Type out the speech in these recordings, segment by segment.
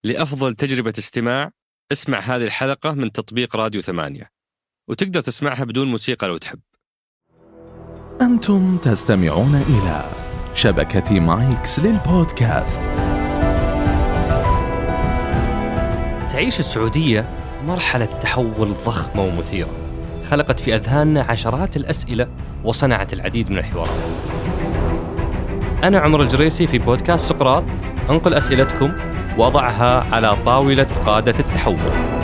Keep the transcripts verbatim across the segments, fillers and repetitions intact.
لأفضل تجربة استماع اسمع هذه الحلقة من تطبيق راديو ثمانية، وتقدر تسمعها بدون موسيقى لو تحب. أنتم تستمعون إلى شبكة مايكس للبودكاست. تعيش السعودية مرحلة تحول ضخمة ومثيرة، خلقت في أذهاننا عشرات الأسئلة وصنعت العديد من الحوارات. أنا عمر الجريسي في بودكاست سقراط أنقل أسئلتكم وأضعها على طاولة قادة التحول.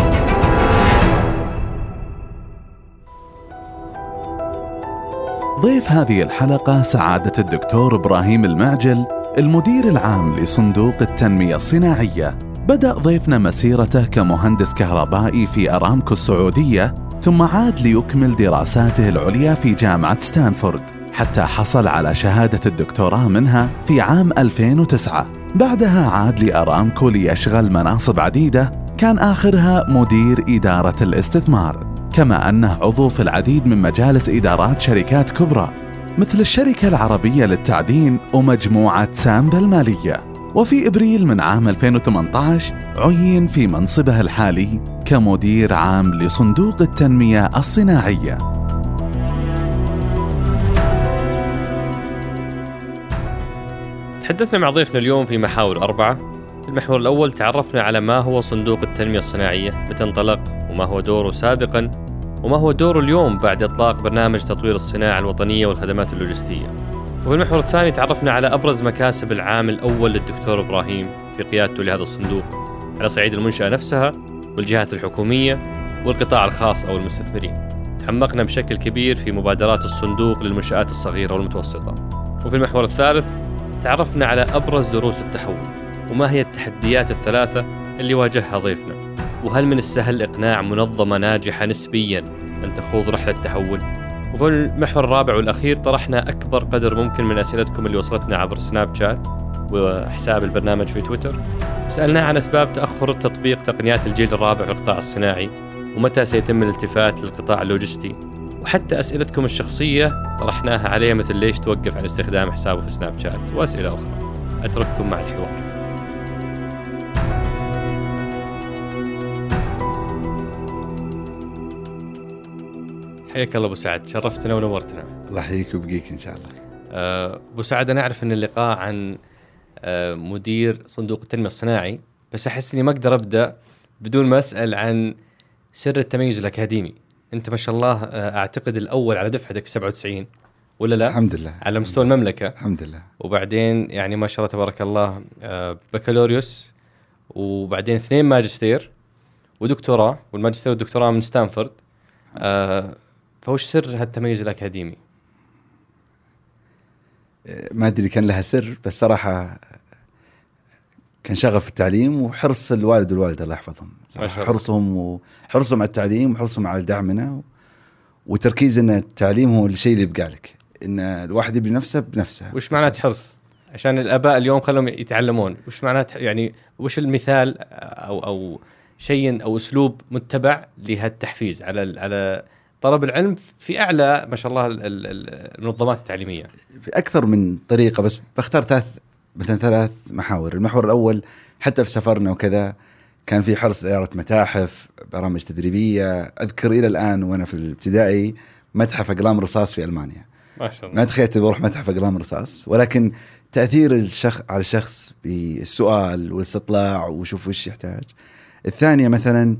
ضيف هذه الحلقة سعادة الدكتور إبراهيم المعجل، المدير العام لصندوق التنمية الصناعية. بدأ ضيفنا مسيرته كمهندس كهربائي في أرامكو السعودية، ثم عاد ليكمل دراساته العليا في جامعة ستانفورد حتى حصل على شهادة الدكتوراه منها في عام ألفين وتسعة. بعدها عاد لأرامكو ليشغل مناصب عديدة، كان آخرها مدير إدارة الاستثمار، كما أنه عضو في العديد من مجالس إدارات شركات كبرى مثل الشركة العربية للتعدين ومجموعة سامبا المالية. وفي إبريل من عام ألفين وثمانية عشر عين في منصبه الحالي كمدير عام لصندوق التنمية الصناعية. تحدثنا مع ضيفنا اليوم في محاور أربعة. المحور الأول تعرفنا على ما هو صندوق التنمية الصناعية، متى انطلق، وما هو دوره سابقاً، وما هو دوره اليوم بعد إطلاق برنامج تطوير الصناعة الوطنية والخدمات اللوجستية. وفي المحور الثاني تعرفنا على أبرز مكاسب العام الأول للدكتور إبراهيم في قيادته لهذا الصندوق على صعيد المنشأة نفسها والجهات الحكومية والقطاع الخاص أو المستثمرين. تعمقنا بشكل كبير في مبادرات الصندوق للمنشآت الصغيرة والمتوسطة. وفي المحور الثالث تعرفنا على أبرز دروس التحول، وما هي التحديات الثلاثة اللي واجهها ضيفنا، وهل من السهل إقناع منظمة ناجحة نسبياً أن تخوض رحلة تحول. وفي المحور الرابع والأخير طرحنا أكبر قدر ممكن من أسئلتكم اللي وصلتنا عبر سناب شات وحساب البرنامج في تويتر. سألنا عن أسباب تأخر تطبيق تقنيات الجيل الرابع في القطاع الصناعي، ومتى سيتم الالتفات للقطاع اللوجستي، وحتى أسئلتكم الشخصية طرحناها عليه، مثل ليش توقف عن استخدام حسابه في سناب شات وأسئلة أخرى. أترككم مع الحوار. حياك الله أبو سعد، شرفتنا ونورتنا. الله يحييك ويبقيك إن شاء الله. أبو سعد، أنا أعرف أن اللقاء عن مدير صندوق التنمية الصناعي، بس أحس أني ما أقدر أبدأ بدون ما أسأل عن سر التميز الأكاديمي. أنت ما شاء الله أعتقد الأول على دفعتك سبعة وتسعين ولا لا؟ الحمد لله. على مستوى المملكة. الحمد لله. وبعدين يعني ما شاء الله تبارك الله بكالوريوس، وبعدين اثنين ماجستير ودكتوراه، والماجستير والدكتوراه من ستانفورد. فوش سر هالتميز الأكاديمي؟ ما أدري كان لها سر، بس صراحة كان شغف التعليم وحرص الوالد والوالدة الله يحفظهم، حرصهم وحرصهم على التعليم وحرصهم على دعمنا، وتركيز أن التعليم هو الشيء اللي يبقى لك، إن الواحد يبني نفسه بنفسه. وش معنات حرص؟ عشان الآباء اليوم خلهم يتعلمون، وش معنات يعني؟ وش المثال أو أو شيء أو أسلوب متبع لهالتحفيز على على طلب العلم في أعلى ما شاء الله المنظمات التعليمية؟ في أكثر من طريقة، بس بختار ثلاث مثلا ثلاث محاور. المحور الأول، حتى في سفرنا وكذا كان في حرص زيارة متاحف، برامج تدريبية. أذكر إلى الآن وأنا في الابتدائي متحف أقلام رصاص في ألمانيا، ما شاء الله. ما تخيلت بروح متحف أقلام رصاص، ولكن تأثير الشخص على الشخص بالسؤال والاستطلاع وشوف وش يحتاج. الثانية مثلا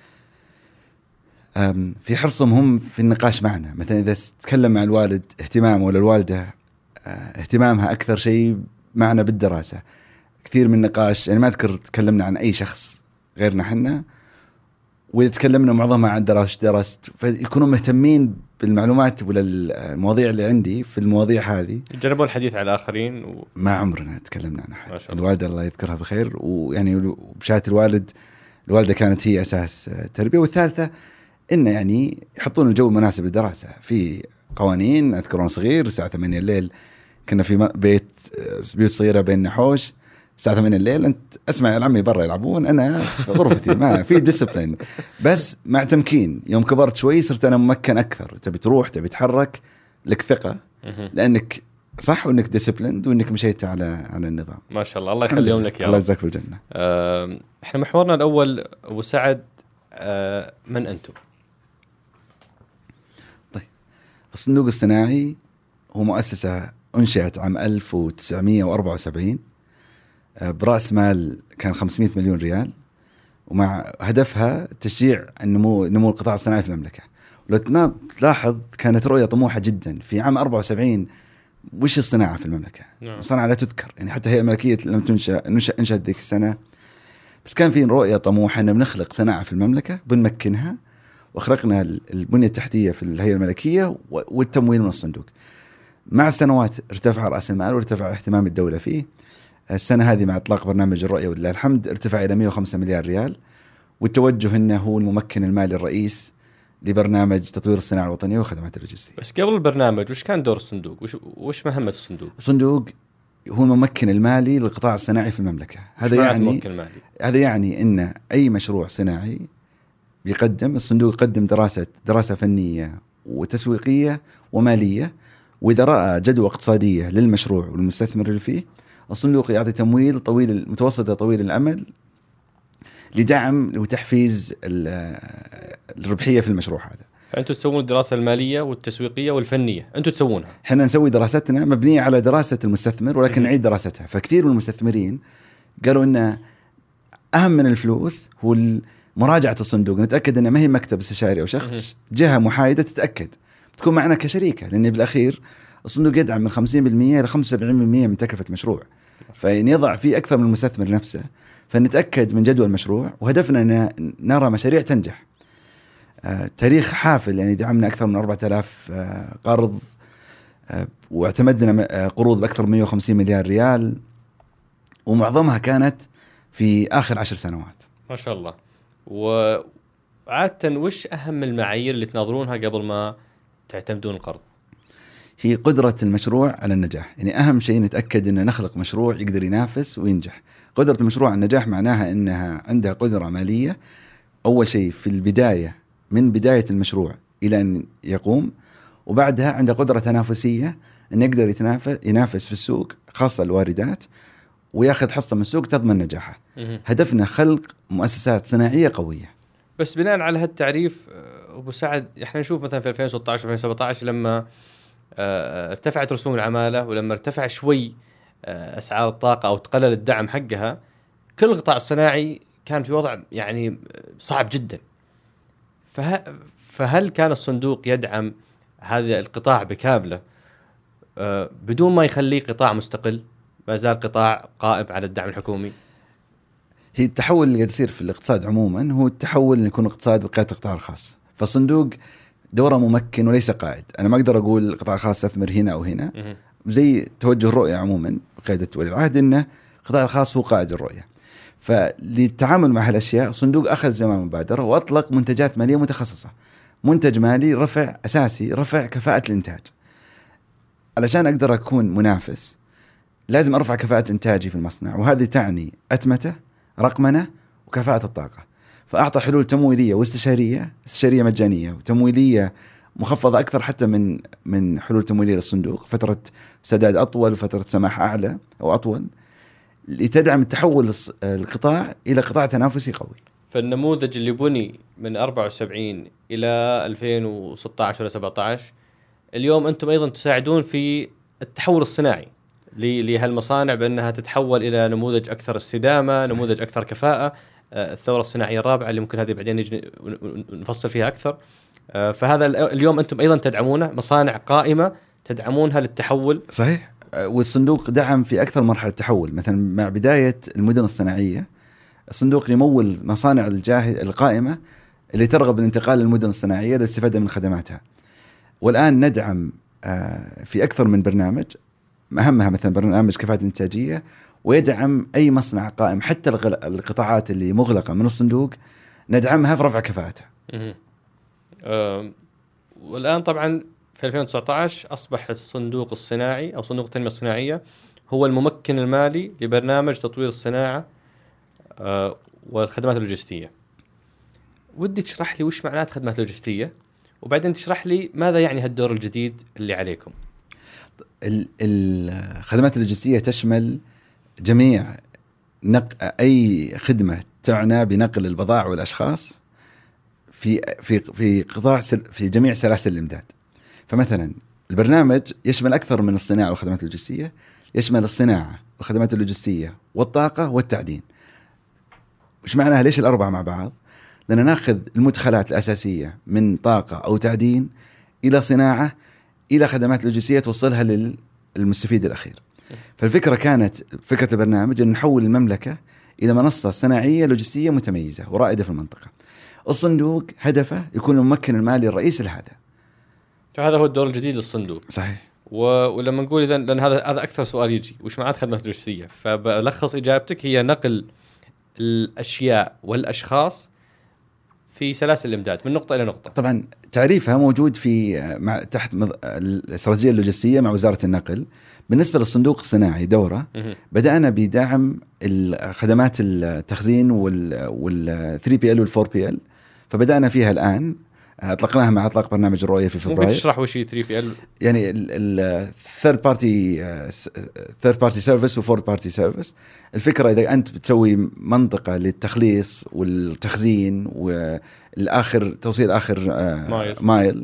في حرصهم هم في النقاش معنا، مثلا إذا تكلم مع الوالد اهتمامه ولا الوالدة اهتمامها أكثر شيء معنا بالدراسة. كثير من النقاش يعني ما أذكر تكلمنا عن أي شخص غيرنا حنا، وإذا تكلمنا معظمها عن دراسة درست، فيكونوا مهتمين بالمعلومات ولا المواضيع اللي عندي في المواضيع هذه. جربوا الحديث على الآخرين و... ما عمرنا تكلمنا عن أحد. الوالدة الله يذكرها بخير، ويعني بشهادة الوالد الوالدة كانت هي أساس التربية. والثالثة إنه يعني يحطون الجو مناسب للدراسة. في قوانين، أذكر صغير الساعة ثمانية الليل كنا في بيت بيوت صغيرة بين نحوش، الساعة ثمانية الليل أنت أسمع العمي برا يلعبون، أنا في غرفتي ما في ديسبلين، بس مع تمكين. يوم كبرت شوي صرت أنا ممكن أكثر، تبي تروح تبي تحرك لك ثقة لأنك صح، وإنك ديسبلين وإنك مشيت على على النظام. ما شاء الله، الله يخليهم لك يا الله يجزاك بالجنة. أه احنا محورنا الأول أبو سعد، آه من أنتم؟ طيب، الصندوق الصناعي هو مؤسسة أنشئت عام ألف وتسعمائة وأربعة وسبعين برأس مال كان خمسمائة مليون ريال، ومع هدفها تشجيع النمو نمو القطاع الصناعي في المملكة. ولو تلاحظ كانت رؤية طموحة جدا في عام أربعة وسبعين. وش الصناعة في المملكة؟ نعم. الصناعة لا تذكر، يعني حتى هي الملكية لم تنشأ انشأت ذيك السنة، بس كان في رؤية طموحة أن بنخلق صناعة في المملكة بنمكنها، وخلقنا البنية التحتية في الهيئة الملكية والتمويل من الصندوق. مع السنوات ارتفع رأس المال وارتفع اهتمام الدولة فيه. السنة هذه مع إطلاق برنامج الرؤية ولله الحمد ارتفع إلى مئة وخمسة مليار ريال، والتوجه إنه هو الممكن المالي الرئيس لبرنامج تطوير الصناعة الوطنية والخدمات اللوجستية. بس قبل البرنامج وش كان دور الصندوق؟ وش, وش مهمة الصندوق؟ الصندوق هو الممكن المالي للقطاع الصناعي في المملكة. هذا يعني هذا يعني إن أي مشروع صناعي يقدم الصندوق يقدم دراسة دراسة فنية وتسويقية ومالية، وإذا رأى جدوى اقتصادية للمشروع والمستثمر اللي فيه، الصندوق يعطي تمويل طويل متوسط طويل الأمد لدعم وتحفيز الربحية في المشروع هذا. فأنتوا تسوون الدراسة المالية والتسويقية والفنية، أنتوا تسوونها. إحنا نسوي دراستنا مبنية على دراسة المستثمر، ولكن نعيد دراستها. فكثير من المستثمرين قالوا إن أهم من الفلوس هو مراجعة الصندوق، نتأكد إنه ما هي مكتب استشاري أو شخص جهة محايدة تتأكد تكون معنا كشريكة، لأن بالأخير الصندوق يدعم من خمسين بالمئة إلى خمسة وسبعين بالمئة من تكلفة مشروع، فإن يضع فيه أكثر من المستثمر نفسه، فنتأكد من جدوى المشروع. وهدفنا أن نرى مشاريع تنجح. آه تاريخ حافل، يعني دعمنا أكثر من أربعة آلاف آه قرض، آه واعتمدنا آه قروض بأكثر من مئة وخمسين مليار ريال، ومعظمها كانت في آخر عشر سنوات. ما شاء الله. وعادة وش أهم المعايير اللي تناظرونها قبل ما تعتمدون القرض؟ هي قدرة المشروع على النجاح. يعني أهم شيء نتأكد أن نخلق مشروع يقدر ينافس وينجح. قدرة المشروع على النجاح معناها أنها عندها قدرة مالية أول شيء في البداية، من بداية المشروع إلى أن يقوم، وبعدها عندها قدرة تنافسية أن يقدر يتنافس ينافس في السوق، خاصة الواردات، ويأخذ حصة من السوق تضمن نجاحه. هدفنا خلق مؤسسات صناعية قوية. بس بناء على هالتعريف أبو سعد، إحنا نشوف مثلا في ألفين وستة عشر ألفين وسبعة عشر لما ارتفعت رسوم العمالة، ولما ارتفع شوي أسعار الطاقة أو تقلل الدعم حقها، كل القطاع الصناعي كان في وضع يعني صعب جدا. فه فهل كان الصندوق يدعم هذا القطاع بكامله بدون ما يخليه قطاع مستقل، ما زال قطاع قائم على الدعم الحكومي؟ هي التحول اللي قاعد يصير في الاقتصاد عموما هو التحول ان يكون اقتصاد بقيادة القطاع الخاص. فالصندوق دوره ممكن وليس قائد. انا ما اقدر اقول القطاع الخاص استثمر هنا او هنا، زي توجه الرؤية عموما بقيادة ولي العهد انه القطاع الخاص هو قائد الرؤية. فللتعامل مع هالاشياء الصندوق اخذ زمام مبادرة واطلق منتجات مالية متخصصة. منتج مالي رفع اساسي، رفع كفاءة الانتاج. علشان اقدر اكون منافس لازم ارفع كفاءة انتاجي في المصنع، وهذه تعني اتمتة، رقمنة، وكفاءة الطاقة. فاعطى حلول تمويلية واستشارية، استشارية مجانية وتمويلية مخفضة أكثر حتى من من حلول تمويلية للصندوق، فترة سداد أطول وفترة سماح أعلى أو أطول، لتدعم التحول القطاع إلى قطاع تنافسي قوي. فالنموذج اللي بني من أربعة وسبعين إلى ألفين وستة عشر سبعة عشر، اليوم أنتم أيضا تساعدون في التحول الصناعي لهالمصانع بأنها تتحول إلى نموذج أكثر استدامة، صحيح. نموذج أكثر كفاءة. الثورة الصناعية الرابعة اللي ممكن هذه بعدين نجي نفصل فيها أكثر. فهذا اليوم أنتم أيضا تدعمونه، مصانع قائمة تدعمونها للتحول. صحيح. والصندوق دعم في أكثر مرحلة تحول. مثلا مع بداية المدن الصناعية الصندوق يمول مصانع الجاهز القائمة اللي ترغب بالانتقال للمدن الصناعية للاستفادة من خدماتها. والآن ندعم في أكثر من برنامج، أهمها مثلا برنامج كفاءة إنتاجية، ويدعم أي مصنع قائم حتى القطاعات اللي مغلقة من الصندوق ندعمها في رفع كفاءتها. أه والآن طبعا في ألفين وتسعة عشر أصبح الصندوق الصناعي أو صندوق التنمية الصناعية هو الممكن المالي لبرنامج تطوير الصناعة أه والخدمات اللوجستية. ودي تشرح لي وش معنات خدمات لوجستية، وبعدين تشرح لي ماذا يعني هالدور الجديد اللي عليكم. الخدمات اللوجستية تشمل جميع نق... أي خدمة تعنى بنقل البضائع والأشخاص في في في قطاع في جميع سلاسل الإمداد. فمثلا البرنامج يشمل أكثر من الصناعة والخدمات اللوجستية، يشمل الصناعة والخدمات اللوجستية والطاقة والتعدين. وش معناها؟ ليش الأربعة مع بعض؟ لأن نأخذ المدخلات الأساسية من طاقة أو تعدين إلى صناعة إلى خدمات لوجستية توصلها للمستفيد الأخير. فالفكرة كانت فكرة البرنامج أن نحول المملكة إلى منصة صناعية لوجستية متميزة ورائدة في المنطقة. الصندوق هدفه يكون الممكن المالي الرئيسي لهذا. فهذا هو الدور الجديد للصندوق. صحيح. و... ولما نقول إذا، لأن هذا هذا أكثر سؤال يجي، وش معنات خدمات لوجستية؟ فبلخص إجابتك هي نقل الأشياء والأشخاص في سلاسل الإمداد من نقطة إلى نقطة. طبعا تعريفها موجود في مع تحت مض... الاستراتيجية اللوجستية مع وزارة النقل. بالنسبة للصندوق الصناعي دوره بدأنا بدعم الخدمات التخزين وال وال ثري بي إل وال فور بي إل، فبدأنا فيها الآن، أطلقناها مع إطلاق برنامج الرؤية في فبراير. ممكن تشرح وش هي ثري بي إل؟ يعني ال third party third party service و fourth party service. الفكرة إذا أنت بتسوي منطقة للتخليص والتخزين والآخر توصيل آخر مايل, مايل.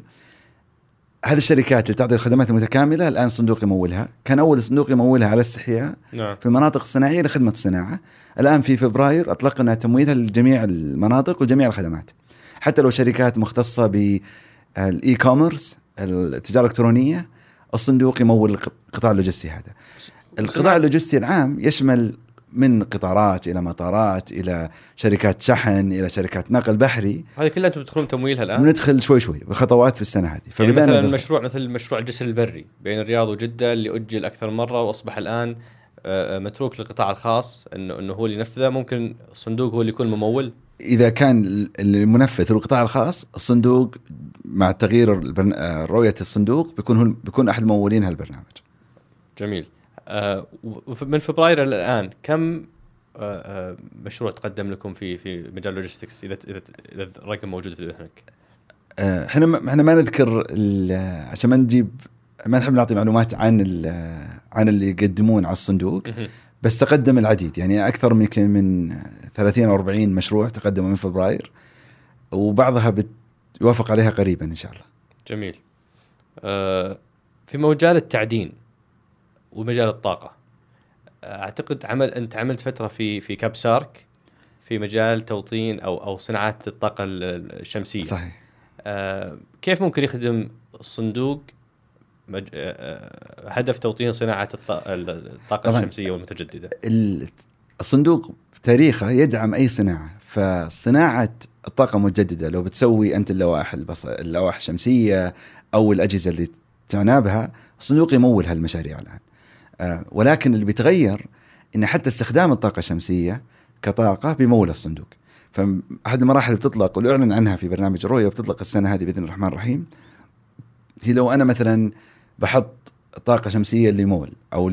هذه الشركات اللي تعطي الخدمات المتكاملة الآن صندوق يمولها. كان أول صندوق يمولها على استحياء نعم. في المناطق الصناعية لخدمة الصناعة. الآن في فبراير أطلقنا تمويلها لجميع المناطق وجميع الخدمات، حتى لو شركات مختصة بالإي كوميرس التجارة الإلكترونية. الصندوق يمول القطاع اللوجستي. هذا القطاع اللوجستي العام يشمل من قطارات إلى مطارات إلى شركات شحن إلى شركات نقل بحري. هذه كلها أنتم تدخلون تمويلها الآن؟ ندخل شوي شوي بخطوات في السنة هذه. يعني مثلا المشروع مثل مشروع الجسر البري بين الرياض وجدة اللي أجل أكثر مرة وأصبح الآن متروك للقطاع الخاص إنه إنه هو اللي ينفذه. ممكن الصندوق هو اللي يكون ممول إذا كان المنفذ هو القطاع الخاص. الصندوق مع تغيير رؤية الصندوق بيكون هو بيكون أحد ممولين هالبرنامج. جميل. آه من فبراير الآن كم آه آه مشروع تقدم لكم في في مجال اللوجستكس إذا إذا إذا الرقم موجود في ذهنك؟ احنا آه احنا ما نذكر عشان ما نجيب ما نحب نعطي معلومات عن عن اللي يقدمون على الصندوق. بس تقدم العديد، يعني أكثر من من ثلاثين أو أربعين مشروع تقدموا من فبراير، وبعضها بيوافق عليها قريبا إن شاء الله. جميل. آه في مجال التعدين ومجال الطاقة، أعتقد عمل أنت عملت فترة في في كابسارك في مجال توطين أو أو صناعات الطاقة الشمسية. صحيح. آه كيف ممكن يخدم الصندوق مج... آه هدف توطين صناعة الطاقة الشمسية والمتجددة؟ الصندوق تاريخه يدعم أي صناعة، فصناعة الطاقة المتجددة لو بتسوي أنت اللوائح البص... اللوائح الشمسية أو الأجهزة اللي تعنى بها، الصندوق يمول هالمشاريع الآن. آه ولكن اللي بيتغير إن حتى استخدام الطاقة الشمسية كطاقة بيمول الصندوق. فأحد المراحل اللي بتطلق واللي أعلن عنها في برنامج الرؤية بتطلق السنة هذه بإذن الرحمن الرحيم، هي لو أنا مثلا بحط طاقة شمسية لمول أو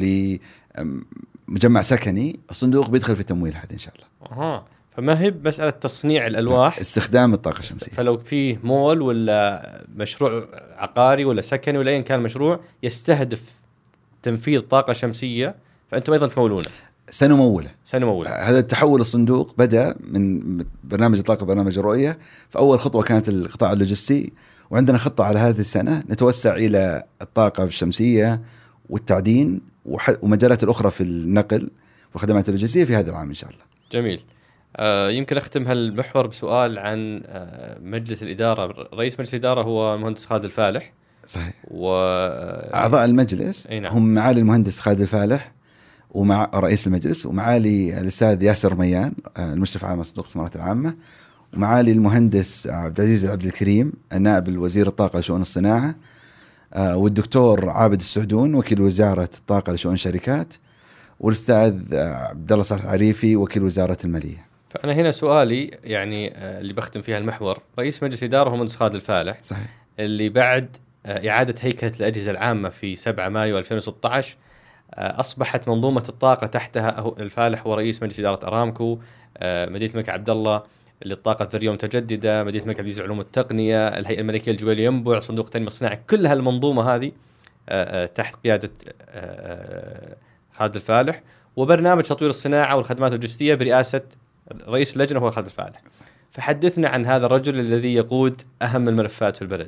لمجمع سكني، الصندوق بيدخل في التمويل هذا إن شاء الله. أها. فما هي مسألة تصنيع الألواح، استخدام الطاقة الشمسية. فلو فيه مول ولا مشروع عقاري ولا سكني ولا أي كان مشروع يستهدف تنفيذ طاقة شمسية، فأنتم أيضا تمولونه. سنموله سنموله. هذا التحول الصندوق بدأ من برنامج الطاقة برنامج الرؤية. فأول خطوة كانت القطاع اللوجستي، وعندنا خطة على هذه السنة نتوسع إلى الطاقة الشمسية والتعدين ومجالات الأخرى في النقل والخدمات اللوجستية في هذا العام إن شاء الله. جميل. آه يمكن أختم هالمحور بسؤال عن آه مجلس الإدارة. رئيس مجلس الإدارة هو المهندس خالد الفالح. صحيح. وأعضاء المجلس نعم. هم معالي المهندس خالد الفالح ومع رئيس المجلس، ومعالي الأستاذ ياسر ميان المشرف على صندوق الاستثمارات العامة، ومعالي المهندس عبد العزيز عبد الكريم النائب الوزير الطاقة لشؤون الصناعة، والدكتور عابد السعدون وكيل وزارة الطاقة لشؤون الشركات، والأستاذ عبد الله صالح العريفي وكيل وزارة المالية. فأنا هنا سؤالي يعني اللي بختم فيها المحور، رئيس مجلس إدارة هو مهندس خالد الفالح. صحيح. اللي بعد إعادة هيكلة الأجهزة العامة في سبعة مايو ألفين وستة عشر أصبحت منظومة الطاقة تحتها الفالح ورئيس مجلس إدارة أرامكو، مدينة الملك عبد الله للطاقة الذرية المتجددة، مدينة الملك عبد العزيز للعلوم والتقنية، الهيئة الملكية للجبال ينبع، صندوق التنمية الصناعي. كل هالمنظومة هذه تحت قيادة خالد الفالح، وبرنامج تطوير الصناعة والخدمات اللوجستية برئاسة رئيس اللجنة هو خالد الفالح. فحدثنا عن هذا الرجل الذي يقود أهم الملفات في البلد.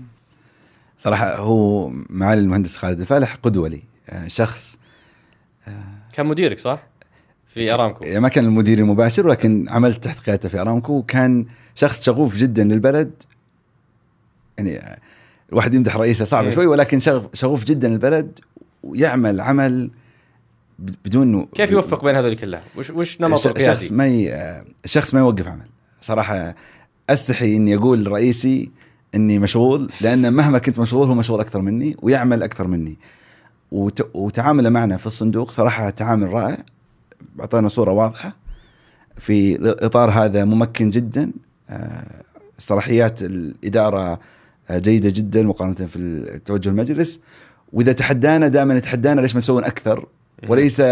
صراحة هو معالي المهندس خالد الفالح قدوة لي، شخص كان مديرك صح؟ في أرامكو. ما كان المدير المباشر ولكن عملت تحت قيادته في أرامكو، وكان شخص شغوف جدا للبلد. يعني الواحد يمدح رئيسه صعب شوي، ولكن شغوف جدا للبلد ويعمل عمل بدون. كيف يوفق بين هذول كلها؟ وش وش نمط القيادي؟ شخص ما ي... الشخص ما يوقف عمل. صراحة أستحي إني أقول رئيسي إني مشغول، لأن مهما كنت مشغول هو مشغول أكثر مني ويعمل أكثر مني. وت... وتعامله معنا في الصندوق صراحة تعامل رائع، أعطانا صورة واضحة في الإطار هذا، ممكن جدا. صلاحيات الإدارة جيدة جدا مقارنة في التوجه المجلس، وإذا تحدانا دائما يتحدانا ليش ما نسوون أكثر، وليس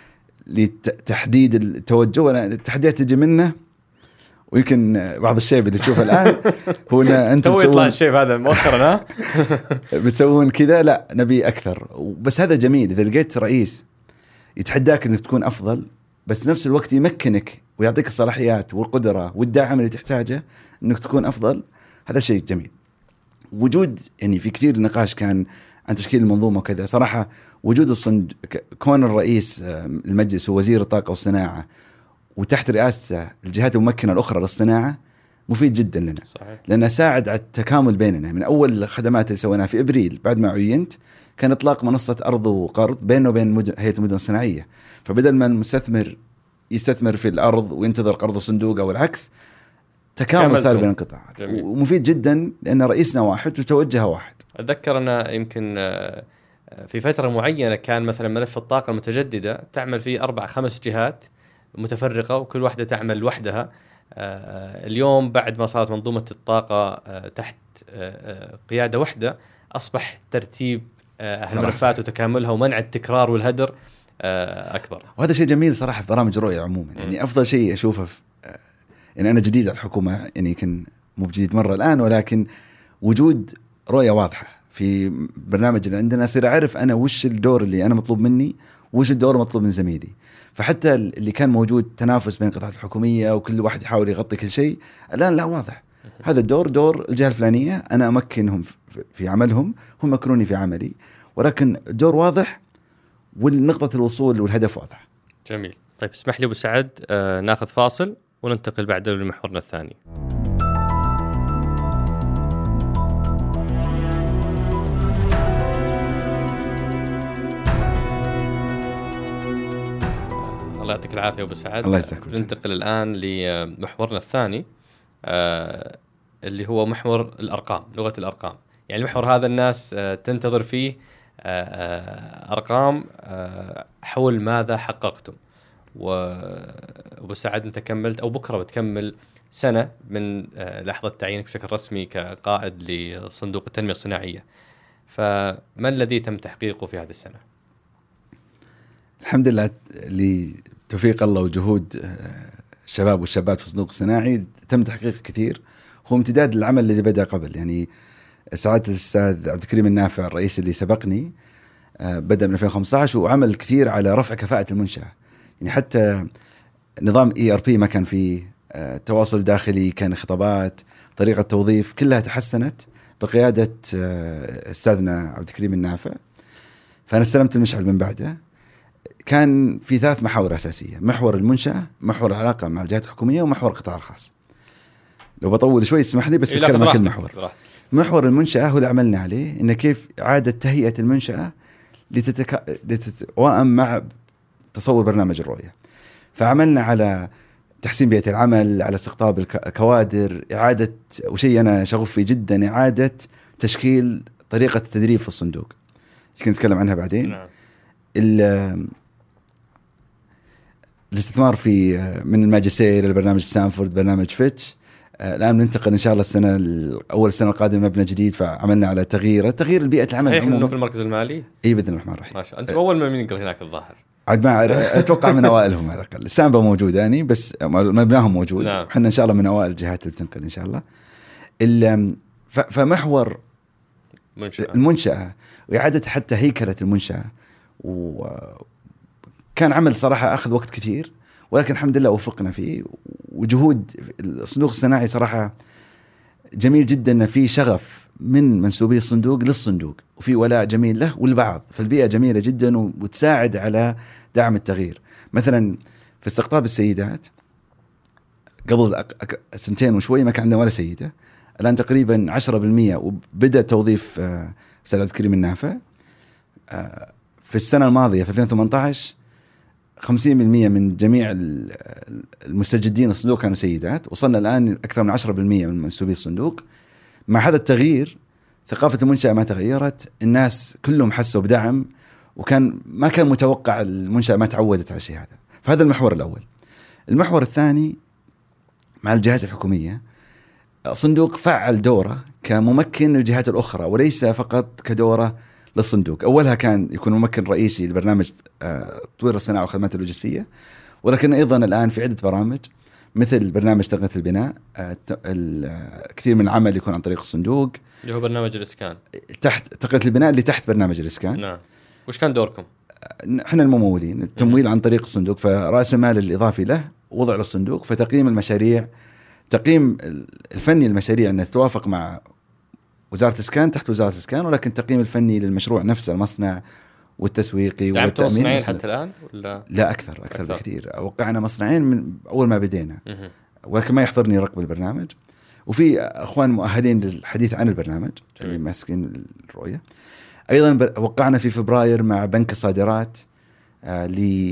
لتحديد التوجه، ولا التحديات تجي منه. ويمكن بعض الشيء اللي تشوفه الآن هو أن أنتم تو يطلع الشيء هذا مؤخرا بتسوون كذا، لا نبي أكثر. بس هذا جميل إذا لقيت رئيس يتحداك إنك تكون أفضل، بس نفس الوقت يمكنك ويعطيك الصلاحيات والقدرة والدعم اللي تحتاجه إنك تكون أفضل. هذا شيء جميل. وجود يعني في كثير نقاش كان عن تشكيل المنظومة وكذا. صراحة وجود الصند كون الرئيس المجلس ووزير الطاقة والصناعة وتحت رئاسته الجهات الممكنة الأخرى للصناعة مفيد جدا لنا. صحيح. لأنه ساعد على التكامل بيننا. من أول الخدمات اللي سويناها في إبريل بعد ما عينت كان إطلاق منصة أرض وقرض بينه وبين مدن هيئة المدن الصناعية. فبدل ما المستثمر يستثمر في الأرض وينتظر قرض الصندوق أو العكس، تكامل صار بين القطاعات. ومفيد جدا لأن رئيسنا واحد وتوجه واحد. أتذكر أنا يمكن في فترة معينة كان مثلا ملف الطاقة المتجددة تعمل فيه أربع خمس جهات متفرقة وكل واحدة تعمل وحدها. اليوم بعد ما صارت منظومة الطاقة تحت قيادة واحدة، أصبح ترتيب الملفات وتكاملها ومنع التكرار والهدر أكبر. وهذا شيء جميل صراحة في برامج الرؤية عموما. يعني أفضل شيء أشوفه في يعني أنا جديد على الحكومة، يعني يمكن مو بجديد مرة الآن، ولكن وجود رؤية واضحة في برنامج اللي عندنا، أصير أعرف أنا وش الدور اللي أنا مطلوب مني وش الدور مطلوب من زميلي. فحتى اللي كان موجود تنافس بين القطاعات الحكومية وكل واحد يحاول يغطي كل شيء، الآن لا، واضح هذا الدور دور الجهة الفلانية، أنا أمكنهم في عملهم، هم يمكنوني في عملي، ولكن الدور واضح والنقطة الوصول والهدف واضح. جميل. طيب اسمح لي أبو سعد آه ناخذ فاصل وننتقل بعد لمحورنا الثاني. الله يعطيك العافية أبو سعد. الله يجزاك. ننتقل الآن لمحورنا الثاني آه اللي هو محور الأرقام، لغة الأرقام. يعني المحور هذا الناس آه تنتظر فيه آه أرقام آه حول ماذا حققتم. وأبو سعد أنت كملت أو بكرة بتكمل سنة من آه لحظة تعيينك بشكل رسمي كقائد لصندوق التنمية الصناعية. فما الذي تم تحقيقه في هذه السنة؟ الحمد لله لتوفيق الله وجهود الشباب والشابات في الصندوق الصناعي تم تحقيق كثير. هو امتداد للعمل الذي بدأ قبل. يعني سعادة الأستاذ عبد الكريم النافع الرئيس اللي سبقني بدأ من ألفين وخمسة عشر وعمل كثير على رفع كفاءة المنشأة. يعني حتى نظام إي آر بي ما كان فيه، التواصل الداخلي كان خطابات، طريقة توظيف كلها تحسنت بقيادة أستاذنا عبد الكريم النافع. فأنا استلمت المشعل من بعده. كان في ثلاث محاور أساسية: محور المنشأة، محور العلاقة مع الجهات الحكومية، ومحور القطاع الخاص. لو بطول شوي اسمح لي بس بتكلم عن كل محور. محور المنشأة هو اللي عملنا عليه، إن كيف إعادة تهيئة المنشأة لتتك... لتتوائم مع تصور برنامج الرؤية. فعملنا على تحسين بيئة العمل، على استقطاب الكوادر، إعادة، وشيء أنا شغوف فيه جدا، إعادة تشكيل طريقة التدريب في الصندوق، يمكن نتكلم عنها بعدين. نعم. الاستثمار في من الماجستير لبرنامج ستانفورد، برنامج فيتش. الآن ننتقل إن شاء الله السنة أول السنة القادمة مبنى جديد، فعملنا على تغيير تغيير البيئة العمل. صحيح إنه في المركز المالي. إيه بإذن الرحمن الرحيم. ما شاء الله. أنت أول ما ينقل هناك الظاهر. عاد ما أتوقع من أوائلهم على الأقل. السامبا موجود يعني، بس مبناهم موجود. نعم. وحنا إن شاء الله من أوائل الجهات اللي بتنقل إن شاء الله. فمحور منشأة. المنشأة وإعادة حتى هيكلة المنشأة، وكان عمل صراحة أخذ وقت كثير، ولكن الحمد لله وفقنا فيه. وجهود الصندوق الصناعي صراحة جميل جدا، أن في شغف من منسوبي الصندوق للصندوق، وفي ولاء جميل له والبعض، فالبيئة جميلة جدا وتساعد على دعم التغيير. مثلا في استقطاب السيدات قبل سنتين وشوي ما كان عندنا ولا سيدة، الآن تقريبا عشرة بالمئة، وبدأ توظيف أستاذ عبد الكريم النافع. في السنة الماضية في ألفين وثمانية عشر خمسين بالمئة من جميع المستجدين الصندوق كانوا سيدات، وصلنا الآن أكثر من عشرة بالمئة من منسوبي الصندوق. مع هذا التغيير ثقافة المنشأة ما تغيرت، الناس كلهم حسوا بدعم، وكان ما كان متوقع المنشأة ما تعودت على الشيء هذا. فهذا المحور الأول. المحور الثاني مع الجهات الحكومية، الصندوق فعل دوره كممكن للجهات الأخرى وليس فقط كدوره للصندوق. أولها كان يكون ممكن رئيسي لبرنامج تطوير الصناعة والخدمات اللوجستية، ولكن أيضا الآن في عدة برامج مثل برنامج تقنية البناء، كثير من العمل يكون عن طريق الصندوق، اللي هو برنامج الإسكان تحت تقنية البناء اللي تحت برنامج الإسكان. نعم. وش كان دوركم؟ احنا الممولين، التمويل عن طريق الصندوق، فرأس المال الإضافي له وضع للصندوق، فتقييم المشاريع، تقييم الفني للمشاريع أن تتوافق مع وزارة الإسكان تحت وزارة الإسكان، ولكن التقييم الفني للمشروع نفسه، المصنع والتسويقي والتأمين. مصنعين حتى الآن ولا؟ لا أكثر أكثر, أكثر. بكثير. وقعنا مصنعين من أول ما بدينا، ولكن ما يحضرني رقم البرنامج. وفي أخوان مؤهلين للحديث عن البرنامج اللي ماسكين الرؤية. أيضا وقعنا في فبراير مع بنك الصادرات آه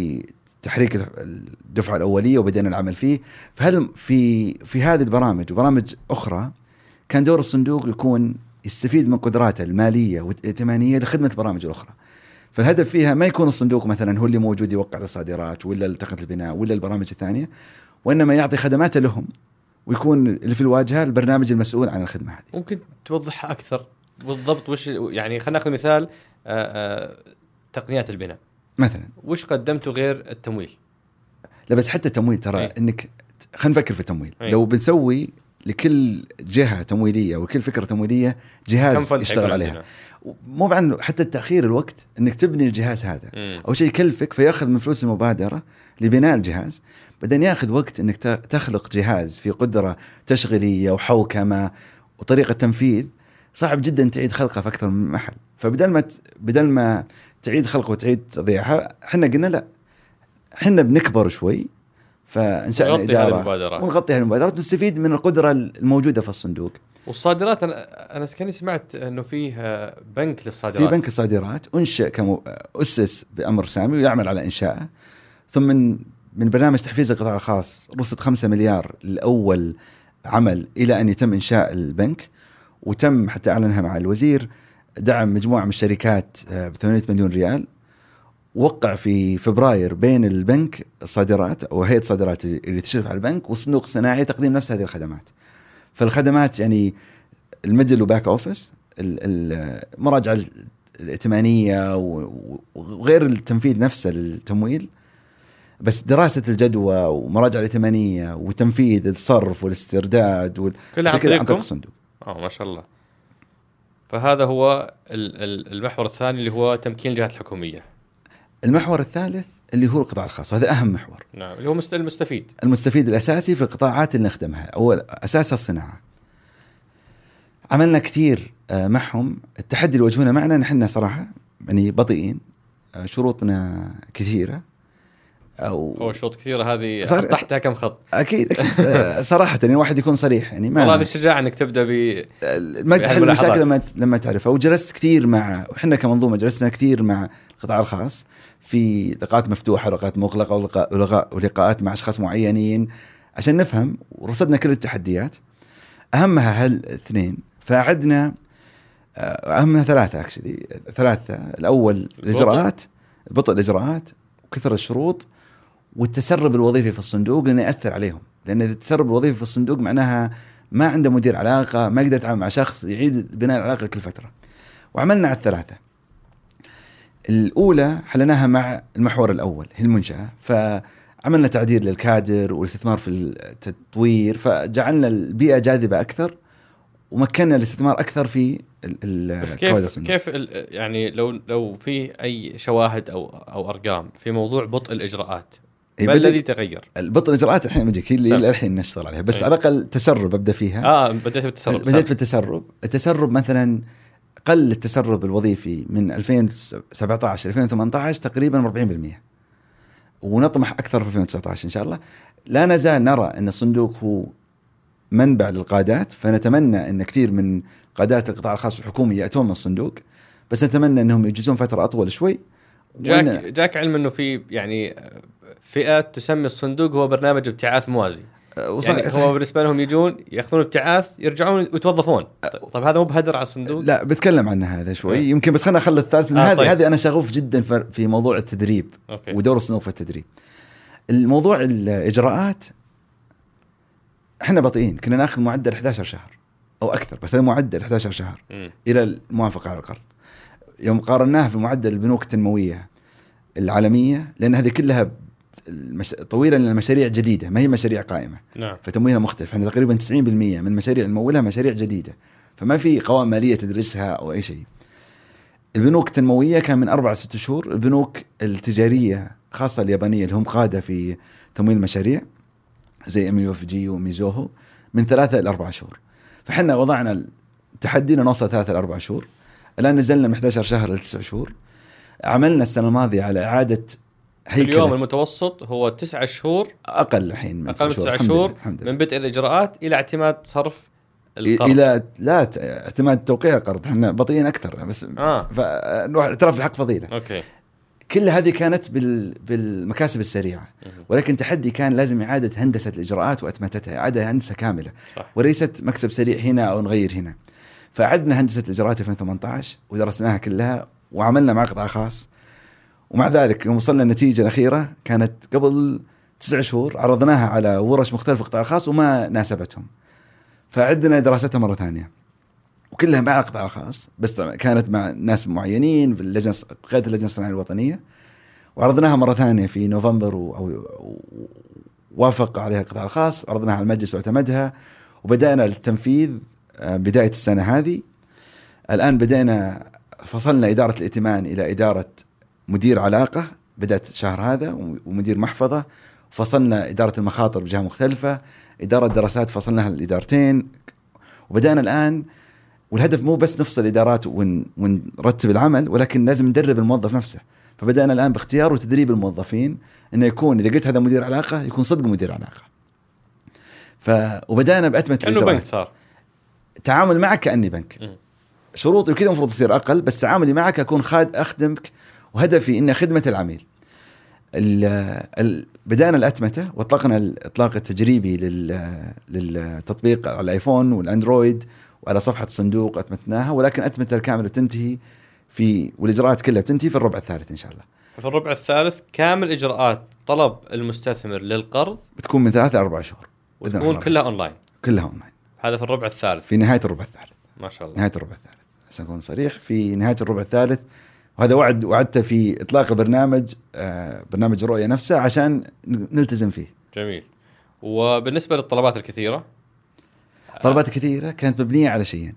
لتحريك الدفعة الأولية، وبدأنا العمل فيه. فهل في في هذه البرامج وبرامج أخرى كان دور الصندوق يكون يستفيد من قدراته المالية والائتمانية لخدمة البرامج الأخرى. فالهدف فيها ما يكون الصندوق مثلا هو اللي موجود يوقع للصادرات ولا تقنية البناء ولا البرامج الثانية، وإنما يعطي خدماته لهم، ويكون اللي في الواجهة البرنامج المسؤول عن الخدمة هذه. ممكن توضحها أكثر بالضبط؟ وش يعني، خلينا نأخذ مثال آآ آآ تقنيات البناء مثلا، وش قدمته غير التمويل؟ لا بس حتى التمويل ترى أي. إنك خلينا نفكر في التمويل. أي. لو بنسوي لكل جهة تمويلية وكل فكرة تمويلية جهاز يشتغل عليها، مو بعد حتى التأخير الوقت إنك تبني الجهاز هذا م. أو شيء يكلفك، فيأخذ من فلوس المبادرة لبناء الجهاز، بعدين يأخذ وقت إنك تخلق جهاز في قدرة تشغيلية وحوكمة وطريقة تنفيذ، صعب جدا تعيد خلقه في أكثر من محل. فبدل ما ت... بدل ما تعيد خلقه وتعيد تضيعها، حنا قلنا لا، حنا بنكبر شوي، فإنشأنا إدارة ونغطي هالمبادرات ونستفيد من القدرة الموجودة في الصندوق. والصادرات أنا أنا كنت سمعت إنه فيه بنك للصادرات. في بنك الصادرات أنشأ كم أسس بأمر سامي ويعمل على إنشائه، ثم من من برنامج تحفيز القطاع الخاص رصد خمسة مليار الأول عمل إلى أن يتم إنشاء البنك، وتم حتى أعلنها مع الوزير دعم مجموعة من الشركات بثمانية مليون ريال. وقع في فبراير بين البنك الصادرات أو هيئة الصادرات اللي تشرف على البنك والصندوق الصناعي تقديم نفس هذه الخدمات. فالخدمات يعني الميدل وباك أوفيس، المراجعة الائتمانية وغير التنفيذ نفسه للتمويل، بس دراسة الجدوى ومراجعة الائتمانية وتنفيذ الصرف والاسترداد وال... كل عن طريق الصندوق. آه ما شاء الله. فهذا هو المحور الثاني اللي هو تمكين الجهات الحكومية. المحور الثالث اللي هو القطاع الخاص، وهذا أهم محور. نعم، اللي هو المستفيد المستفيد الأساسي في القطاعات اللي نخدمها. أول أساسها الصناعة. عملنا كثير معهم. التحدي اللي واجهونا معنا نحن صراحة يعني بطيئين، شروطنا كثيرة. أو هو شروط كثيرة هذه تحتها كم خط؟ أكيد, أكيد صراحة يعني واحد يكون صريح يعني ما والله هذه الشجاعة إنك تبدأ ب ما تحل المشاكل لما لما تعرفها. وجلست كثير مع وإحنا كمنظومة جلسنا كثير مع القطاع الخاص في لقاءات مفتوحة ولقاءات مغلقة ولقاء ولقاءات مع أشخاص معينين عشان نفهم، ورصدنا كل التحديات أهمها هالاثنين. فعدنا أهمها ثلاثة أكشلي ثلاثة. الأول الإجراءات، بطء الإجراءات وكثر الشروط والتسرب الوظيفي في الصندوق، لأنه يأثر عليهم. لأن التسرب الوظيفي في الصندوق معناها ما عنده مدير علاقة، ما يقدر يتعامل مع شخص، يعيد بناء العلاقة كل فترة. وعملنا على الثلاثة. الأولى حلناها مع المحور الأول هي المنشأة، فعملنا تعديل للكادر والاستثمار في التطوير، فجعلنا البيئة جاذبة أكثر ومكننا الاستثمار أكثر في بس كيف كيف يعني لو لو في أي شواهد أو أو أرقام في موضوع بطء الإجراءات، ما الذي تغير؟ البطء الاجراءات الحين مجيك اللي الحين نشتغل عليها، بس أي. على الاقل تسرب ابدا فيها. اه بديت بالتسرب. بديت في التسرب. التسرب مثلا قل التسرب الوظيفي من ألفين وسبعة عشر ألفين وثمانية عشر تقريبا أربعين بالمئة، ونطمح اكثر في ألفين وتسعة عشر ان شاء الله. لا نزال نرى ان الصندوق هو منبع للقادات، فنتمنى ان كثير من قادات القطاع الخاص والحكومي ياتون من الصندوق، بس نتمنى انهم يجلسون فتره اطول شوي. جاك جاك علم انه في يعني فئات تسمي الصندوق هو برنامج ابتعاث موازي، يعني هو بالنسبه لهم يجون ياخذون ابتعاث يرجعون ويتوظفون. طيب هذا مو بهدر على الصندوق؟ لا بتكلم عنه هذا شوي أه. يمكن، بس خلينا نخلي الثالث. آه هذه طيب. هذه انا شغوف جدا في موضوع التدريب أوكي. ودور الصندوق في التدريب. الموضوع الاجراءات احنا بطيئين، كنا ناخذ معدل أحد عشر شهر او اكثر، بس هذا معدل أحد عشر شهر م. الى الموافقه على القرض. يوم قارناها في معدل البنوك التنمويه العالميه، لان هذه كلها المش... طويله لان المشاريع جديده ما هي مشاريع قائمه، نعم. فتمويلها مختلف. احنا تقريبا تسعين بالمئة من المشاريع الممولها مشاريع جديده، فما في قوائم ماليه تدرسها او اي شيء. البنوك التنمويه كان من أربعة ست شهور. البنوك التجاريه خاصه اليابانيه اللي هم قاده في تمويل المشاريع زي ام يو اف جي وميزوهو من ثلاثة إلى أربعة شهور. فحنا وضعنا التحدي نوصل ثلاثة إلى أربعة شهور. الآن نزلنا من أحد عشر شهر إلى تسع شهور. عملنا السنة الماضية على إعادة هيكلة. اليوم المتوسط هو تسعة شهور، أقل الحين من أقل من تسعة شهور من بدء الإجراءات إلى اعتماد صرف القرض. إلى لا اعتماد توقيع القرض. احنا بطيئين أكثر بس آه. فاعتراف الحق فضيلة. أوكي. كل هذه كانت بال... بالمكاسب السريعة، ولكن تحدي كان لازم إعادة هندسة الإجراءات وأتمتتها، إعادة هندسة كاملة صح. وليست مكسب سريع هنا أو نغير هنا. فعدنا هندسة الإجراءات في ألفين وثمانية عشر ودرسناها كلها وعملنا مع قطاع خاص. ومع ذلك يوم وصلنا النتيجة الأخيرة كانت قبل تسع شهور، عرضناها على ورش مختلفة في القطاع الخاص وما ناسبتهم، فعدنا دراستها مرة ثانية وكلها مع القطاع الخاص، بس كانت مع ناس معينين في اللجنة قيادة اللجنة الصناعية الوطنية، وعرضناها مرة ثانية في نوفمبر ووافق عليها القطاع الخاص، عرضناها على المجلس واعتمدها، وبدأنا التنفيذ بداية السنة هذه. الآن بدأنا فصلنا إدارة الائتمان إلى إدارة مدير علاقة بدأت الشهر هذا، ومدير محفظة. فصلنا إدارة المخاطر بجهة مختلفة، إدارة دراسات فصلناها الإدارتين، وبدأنا الآن. والهدف مو بس نفصل إدارات ون ونرتب العمل، ولكن لازم ندرب الموظف نفسه. فبدأنا الآن باختيار وتدريب الموظفين إنه يكون إذا قلت هذا مدير علاقة يكون صدق مدير علاقة. ف وبدأنا بأتمة الإجراءات. صار تعامل معك كأني بنك. م. شروطي وكذا المفروض تصير أقل، بس تعاملي معك أكون خاد أخدمك، وهدفي إن خدمة العميل. ال ال بدأنا الأتمتة وأطلقنا الإطلاق التجريبي لل للتطبيق على الآيفون والأندرويد وعلى صفحة الصندوق أتمتناها، ولكن أتمتة الكاملة بتنتهي في والإجراءات كلها بتنتهي في الربع الثالث إن شاء الله. في الربع الثالث كامل إجراءات طلب المستثمر للقرض بتكون من ثلاثة إلى أربعة شهور، وتكون كلها أونلاين. كلها أونلاين. هذا في الربع الثالث، في نهاية الربع الثالث. ما شاء الله. نهاية الربع الثالث عشان أكون صريح، في نهاية الربع الثالث. وهذا وعد وعدته في إطلاق البرنامج، آه برنامج الرؤية نفسه عشان نلتزم فيه. جميل. وبالنسبة للطلبات الكثيرة، الطلبات الكثيرة كانت مبنية على شيئين.